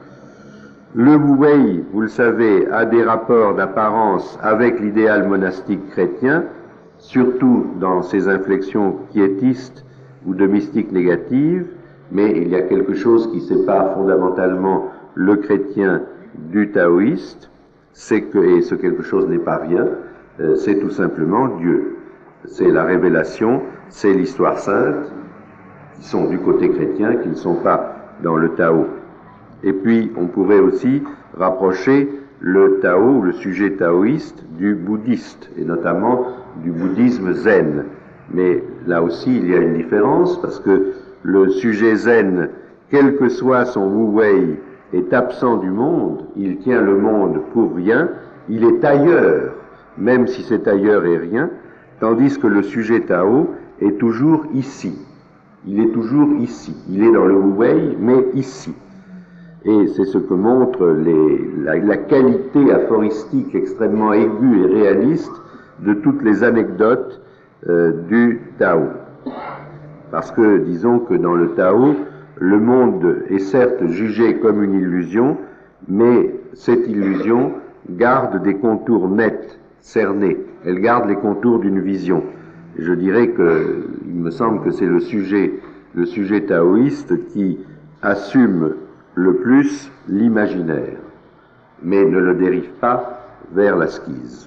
Le Wu Wei, vous le savez, a des rapports d'apparence avec l'idéal monastique chrétien, surtout dans ses inflexions quiétistes ou de mystique négative, mais il y a quelque chose qui sépare fondamentalement le chrétien du taoïste, c'est que, et ce quelque chose n'est pas rien, euh, c'est tout simplement Dieu. C'est la révélation, c'est l'histoire sainte, qui sont du côté chrétien, qui ne sont pas dans le Tao. Et puis, on pourrait aussi rapprocher le Tao, le sujet taoïste du bouddhiste, et notamment du bouddhisme zen. Mais là aussi, il y a une différence, parce que le sujet zen, quel que soit son wu-wei, est absent du monde, il tient le monde pour rien, il est ailleurs, même si cet ailleurs est rien, tandis que le sujet Tao est toujours ici. Il est toujours ici. Il est dans le wu-wei, mais ici. Et c'est ce que montre les, la, la qualité aphoristique extrêmement aiguë et réaliste de toutes les anecdotes euh, du Tao. Parce que, disons que dans le Tao, le monde est certes jugé comme une illusion, mais cette illusion garde des contours nets, cernés. Elle garde les contours d'une vision. Je dirais que, il me semble que c'est le sujet, le sujet taoïste qui assume le plus l'imaginaire, mais ne le dérive pas vers l'asquise.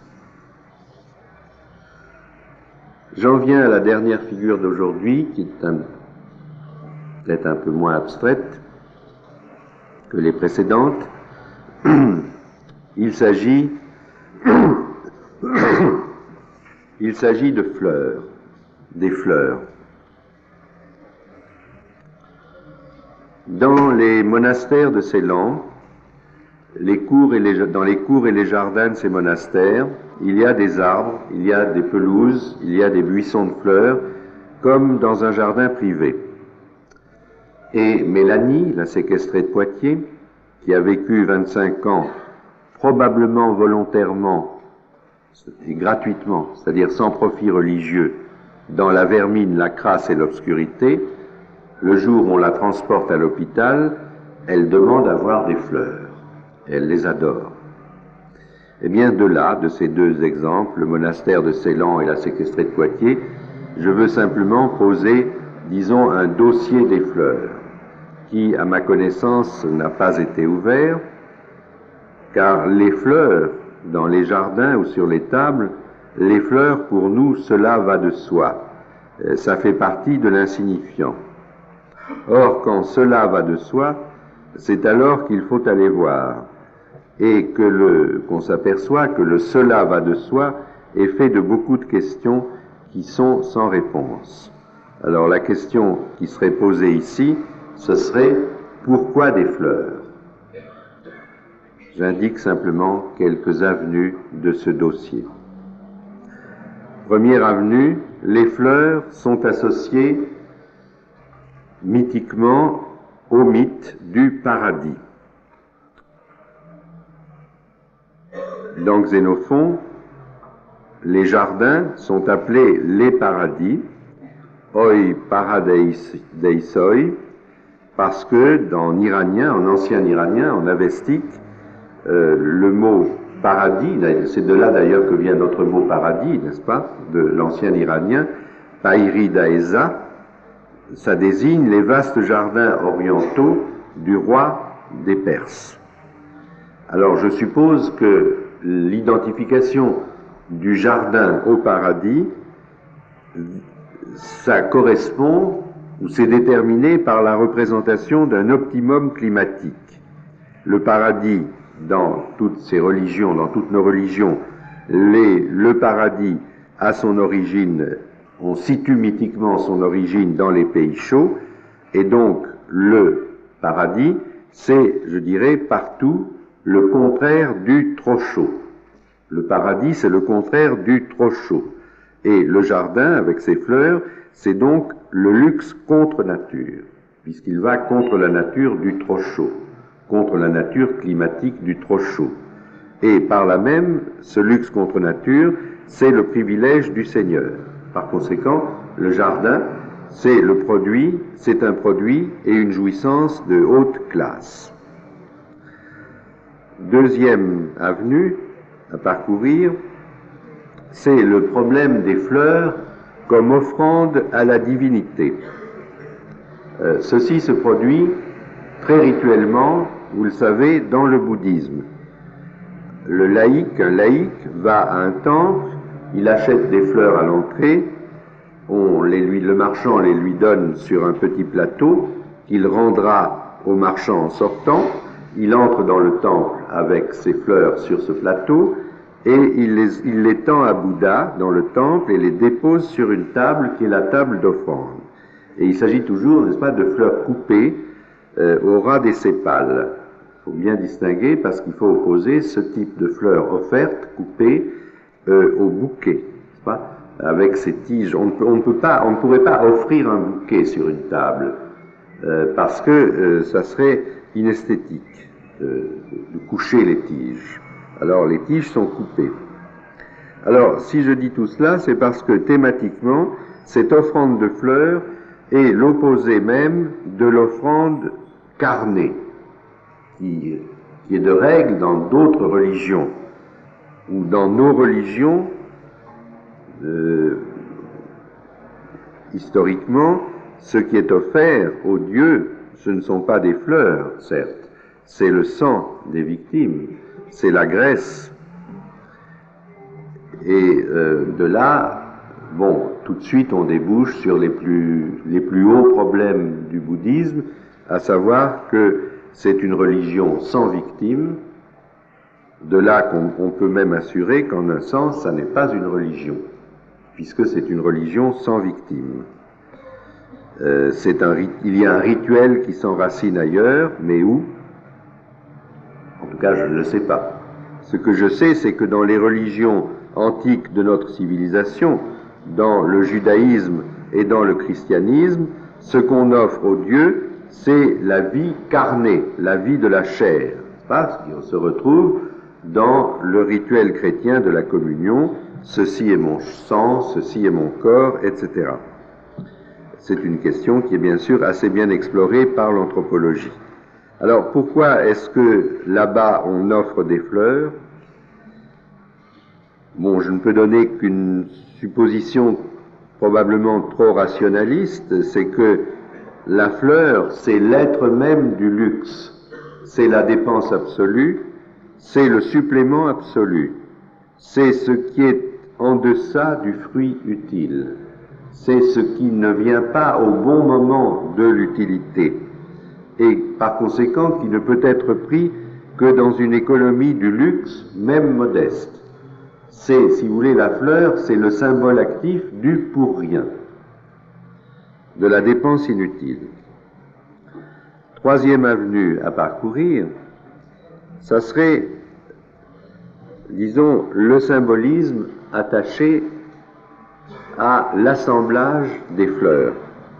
J'en viens à la dernière figure d'aujourd'hui, qui est un, peut-être un peu moins abstraite que les précédentes. Il s'agit il s'agit de fleurs, des fleurs. Dans les monastères de Ceylan, les cours et les, dans les cours et les jardins de ces monastères, il y a des arbres, il y a des pelouses, il y a des buissons de fleurs, comme dans un jardin privé. Et Mélanie, la séquestrée de Poitiers, qui a vécu vingt-cinq ans, probablement volontairement et gratuitement, c'est-à-dire sans profit religieux, dans la vermine, la crasse et l'obscurité, le jour où on la transporte à l'hôpital, elle demande à voir des fleurs. Elle les adore. Eh bien, de là, de ces deux exemples, le monastère de Ceylan et la séquestrée de Poitiers, je veux simplement poser, disons, un dossier des fleurs, qui, à ma connaissance, n'a pas été ouvert, car les fleurs, dans les jardins ou sur les tables, les fleurs, pour nous, cela va de soi. Ça fait partie de l'insignifiant. Or, quand cela va de soi, c'est alors qu'il faut aller voir, et que le, qu'on s'aperçoit que le cela va de soi est fait de beaucoup de questions qui sont sans réponse. Alors la question qui serait posée ici, ce serait pourquoi des fleurs? J'indique simplement quelques avenues de ce dossier. Première avenue, les fleurs sont associées mythiquement au mythe du paradis. Dans Xénophon, les jardins sont appelés les paradis, oi paradeisoi, parce que en iranien, en ancien iranien, en avestique, euh, le mot paradis, c'est de là d'ailleurs que vient notre mot paradis, n'est-ce pas, de l'ancien iranien, pairi daesa, ça désigne les vastes jardins orientaux du roi des Perses. Alors je suppose que l'identification du jardin au paradis, ça correspond ou c'est déterminé par la représentation d'un optimum climatique. Le paradis, dans toutes ces religions, dans toutes nos religions, les, le paradis a son origine, on situe mythiquement son origine dans les pays chauds, et donc le paradis, c'est, je dirais, partout le contraire du trop chaud. Le paradis, c'est le contraire du trop chaud. Et le jardin, avec ses fleurs, c'est donc le luxe contre nature, puisqu'il va contre la nature du trop chaud, contre la nature climatique du trop chaud. Et par là même, ce luxe contre nature, c'est le privilège du Seigneur. Par conséquent, le jardin, c'est le produit, c'est un produit et une jouissance de haute classe. Deuxième avenue à parcourir, c'est le problème des fleurs comme offrande à la divinité. Euh, ceci se produit très rituellement, vous le savez, dans le bouddhisme. Le laïc, un laïc, va à un temple, il achète des fleurs à l'entrée, on les lui, le marchand les lui donne sur un petit plateau qu'il rendra au marchand en sortant, il entre dans le temple avec ses fleurs sur ce plateau et il les, il les tend à Bouddha dans le temple et les dépose sur une table qui est la table d'offrande. Et il s'agit toujours, n'est-ce pas, de fleurs coupées euh, au ras des sépales. Il faut bien distinguer parce qu'il faut opposer ce type de fleurs offertes, coupées, euh, au bouquet, n'est-ce pas, avec ces tiges. On ne peut, on ne peut pas, on ne pourrait pas offrir un bouquet sur une table euh, parce que euh, ça serait inesthétique de, de coucher les tiges. Alors les tiges sont coupées. Alors si je dis tout cela, c'est parce que thématiquement, cette offrande de fleurs est l'opposé même de l'offrande carnée, qui, qui est de règle dans d'autres religions, ou dans nos religions, euh, historiquement, ce qui est offert aux dieux, ce ne sont pas des fleurs, certes, c'est le sang des victimes, c'est la graisse. Et euh, de là, bon, tout de suite on débouche sur les plus, les plus hauts problèmes du bouddhisme, à savoir que c'est une religion sans victime. De là qu'on on peut même assurer qu'en un sens, ça n'est pas une religion, puisque c'est une religion sans victime. Euh, c'est un, il y a un rituel qui s'enracine ailleurs, mais où? En tout cas, je ne le sais pas. Ce que je sais, c'est que dans les religions antiques de notre civilisation, dans le judaïsme et dans le christianisme, ce qu'on offre aux dieux, c'est la vie carnée, la vie de la chair. Parce qu'on se retrouve dans le rituel chrétien de la communion, ceci est mon sang, ceci est mon corps, et cetera. C'est une question qui est bien sûr assez bien explorée par l'anthropologie. Alors pourquoi est-ce que là-bas on offre des fleurs? Bon, je ne peux donner qu'une supposition probablement trop rationaliste, c'est que la fleur, c'est l'être même du luxe, c'est la dépense absolue, c'est le supplément absolu, c'est ce qui est en deçà du fruit utile, c'est ce qui ne vient pas au bon moment de l'utilité, et par conséquent qui ne peut être pris que dans une économie du luxe, même modeste. C'est, si vous voulez, la fleur, c'est le symbole actif du pour rien, de la dépense inutile. Troisième avenue à parcourir, ça serait, disons, le symbolisme attaché à l'assemblage des fleurs.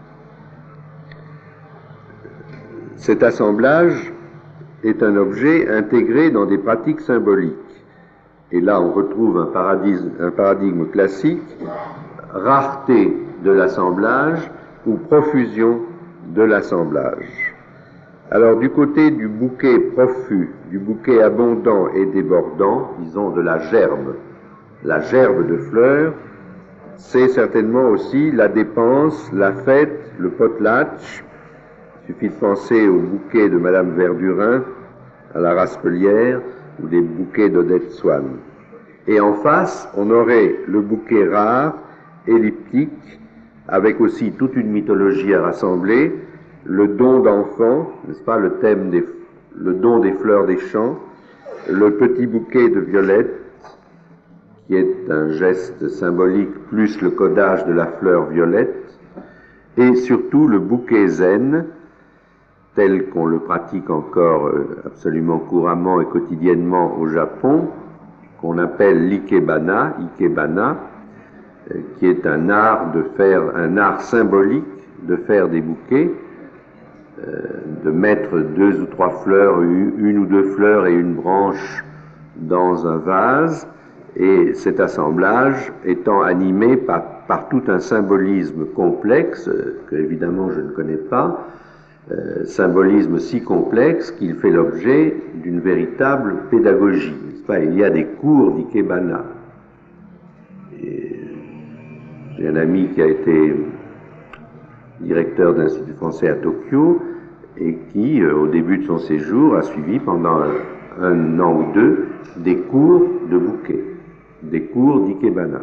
Cet assemblage est un objet intégré dans des pratiques symboliques. Et là, on retrouve un paradigme, un paradigme classique, rareté de l'assemblage ou profusion de l'assemblage. Alors, du côté du bouquet profus, du bouquet abondant et débordant, disons de la gerbe, la gerbe de fleurs, c'est certainement aussi la dépense, la fête, le potlatch. Il suffit de penser au bouquet de Madame Verdurin, à la Raspelière, ou des bouquets d'Odette Swann. Et en face, on aurait le bouquet rare, elliptique, avec aussi toute une mythologie à rassembler, le don d'enfant, n'est-ce pas, le thème des, le don des fleurs des champs, le petit bouquet de violettes, qui est un geste symbolique plus le codage de la fleur violette, et surtout le bouquet zen, tel qu'on le pratique encore absolument couramment et quotidiennement au Japon, qu'on appelle l'ikebana, ikebana, qui est un art de faire, un art symbolique de faire des bouquets, de mettre deux ou trois fleurs, une ou deux fleurs et une branche dans un vase, et cet assemblage étant animé par, par tout un symbolisme complexe, que évidemment je ne connais pas, Euh, symbolisme si complexe qu'il fait l'objet d'une véritable pédagogie. N'est-ce pas? Il y a des cours d'ikebana. J'ai un ami qui a été directeur d'Institut français à Tokyo et qui, euh, au début de son séjour, a suivi pendant un, un an ou deux des cours de bouquet, des cours d'ikebana.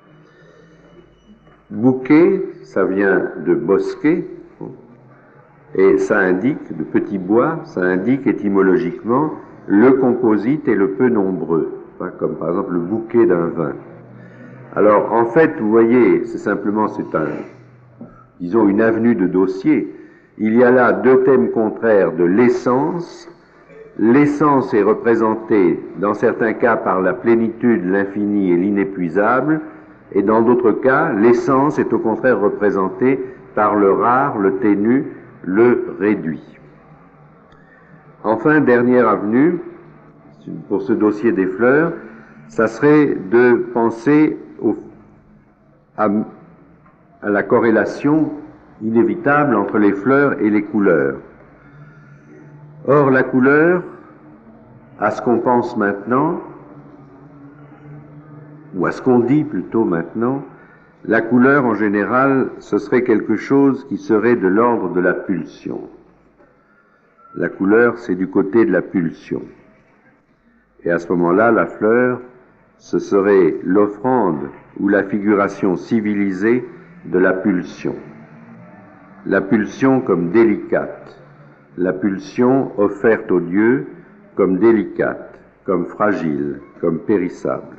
Bouquet, ça vient de bosquet, Et ça indique, de petit bois, ça indique étymologiquement le composite et le peu nombreux, comme par exemple le bouquet d'un vin. Alors en fait, vous voyez, c'est simplement, c'est un, disons, une avenue de dossiers. Il y a là deux thèmes contraires de l'essence. L'essence est représentée, dans certains cas, par la plénitude, l'infini et l'inépuisable, et dans d'autres cas, l'essence est au contraire représentée par le rare, le ténu, le réduit. Enfin, dernière avenue, pour ce dossier des fleurs, ça serait de penser au, à, à la corrélation inévitable entre les fleurs et les couleurs. Or, la couleur, à ce qu'on pense maintenant, ou à ce qu'on dit plutôt maintenant, la couleur en général, ce serait quelque chose qui serait de l'ordre de la pulsion. La couleur, c'est du côté de la pulsion. Et à ce moment-là, la fleur, ce serait l'offrande ou la figuration civilisée de la pulsion. La pulsion comme délicate. La pulsion offerte aux dieux comme délicate, comme fragile, comme périssable.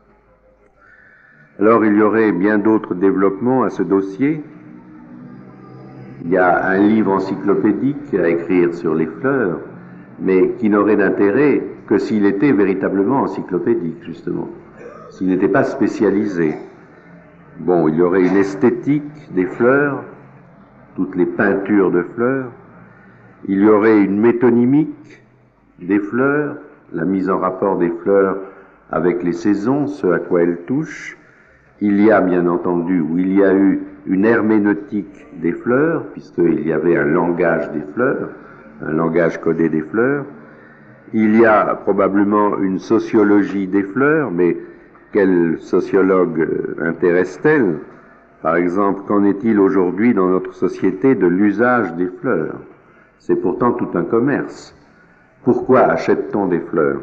Alors il y aurait bien d'autres développements à ce dossier. Il y a un livre encyclopédique à écrire sur les fleurs, mais qui n'aurait d'intérêt que s'il était véritablement encyclopédique, justement, s'il n'était pas spécialisé. Bon, il y aurait une esthétique des fleurs, toutes les peintures de fleurs, il y aurait une métonymique des fleurs, la mise en rapport des fleurs avec les saisons, ce à quoi elles touchent. Il y a bien entendu, ou il y a eu une herméneutique des fleurs, puisqu'il y avait un langage des fleurs, un langage codé des fleurs. Il y a probablement une sociologie des fleurs, mais quel sociologue intéresse-t-elle? Par exemple, qu'en est-il aujourd'hui dans notre société de l'usage des fleurs? C'est pourtant tout un commerce. Pourquoi achète-t-on des fleurs?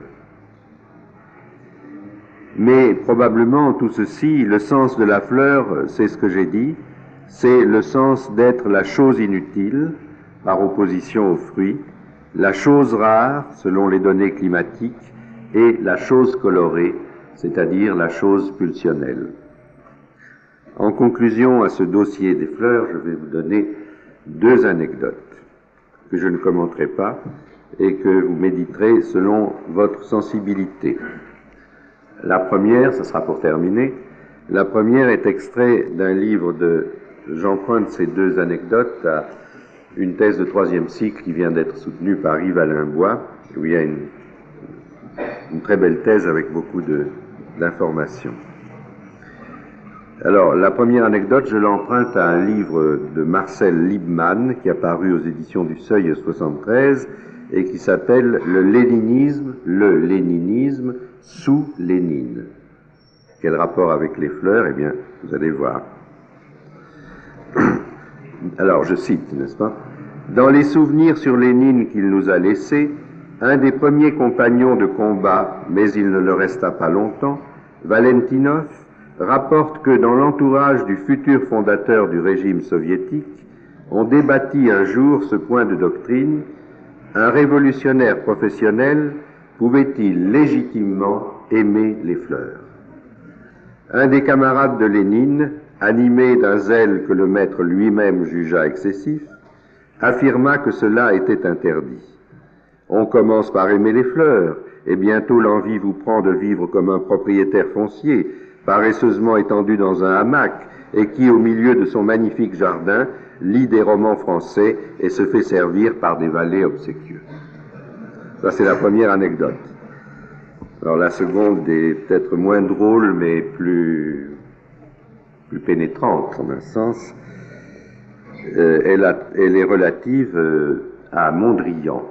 Mais probablement tout ceci, le sens de la fleur, c'est ce que j'ai dit, c'est le sens d'être la chose inutile, par opposition au fruit, la chose rare, selon les données climatiques, et la chose colorée, c'est-à-dire la chose pulsionnelle. En conclusion à ce dossier des fleurs, je vais vous donner deux anecdotes que je ne commenterai pas et que vous méditerez selon votre sensibilité. La première, ce sera pour terminer, la première est extrait d'un livre de, j'emprunte ces deux anecdotes à une thèse de troisième cycle qui vient d'être soutenue par Yves-Alain Bois, où il y a une, une très belle thèse avec beaucoup de, d'informations. Alors, la première anecdote, je l'emprunte à un livre de Marcel Liebman, qui a paru aux éditions du Seuil soixante-treize, et qui s'appelle « Le léninisme, le léninisme sous Lénine ». Quel rapport avec les fleurs? Eh bien, vous allez voir. Alors, je cite, n'est-ce pas? « Dans les souvenirs sur Lénine qu'il nous a laissés, un des premiers compagnons de combat, mais il ne le resta pas longtemps, Valentinov, rapporte que dans l'entourage du futur fondateur du régime soviétique, on débattit un jour ce point de doctrine: un révolutionnaire professionnel pouvait-il légitimement aimer les fleurs? Un des camarades de Lénine, animé d'un zèle que le maître lui-même jugea excessif, affirma que cela était interdit. On commence par aimer les fleurs, et bientôt l'envie vous prend de vivre comme un propriétaire foncier, paresseusement étendu dans un hamac, et qui, au milieu de son magnifique jardin, lit des romans français et se fait servir par des valets obséquieux. Ça, c'est la première anecdote. Alors la seconde est peut-être moins drôle, mais plus, plus pénétrante, en un sens. Euh, elle, a, elle est relative euh, à Mondrian.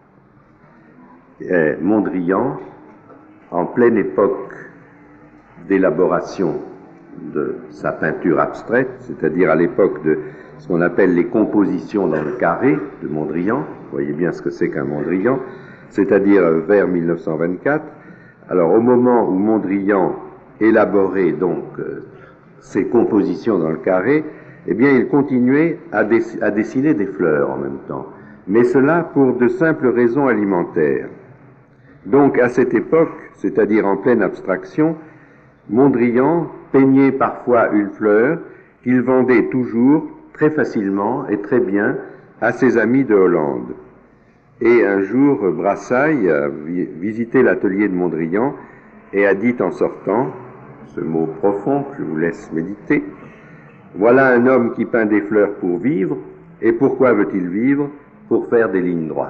Et Mondrian, en pleine époque d'élaboration de sa peinture abstraite, c'est-à-dire à, à l'époque de ce qu'on appelle les compositions dans le carré de Mondrian, vous voyez bien ce que c'est qu'un Mondrian, c'est-à-dire vers mille neuf cent vingt-quatre. Alors au moment où Mondrian élaborait donc euh, ses compositions dans le carré, eh bien, il continuait à, dess à dessiner des fleurs en même temps, mais cela pour de simples raisons alimentaires. Donc, à cette époque, c'est-à-dire en pleine abstraction, Mondrian peignait parfois une fleur qu'il vendait toujours très facilement et très bien à ses amis de Hollande. Et un jour, Brassailles a visité l'atelier de Mondrian et a dit en sortant, ce mot profond que je vous laisse méditer, « Voilà un homme qui peint des fleurs pour vivre, et pourquoi veut-il vivre? Pour faire des lignes droites. »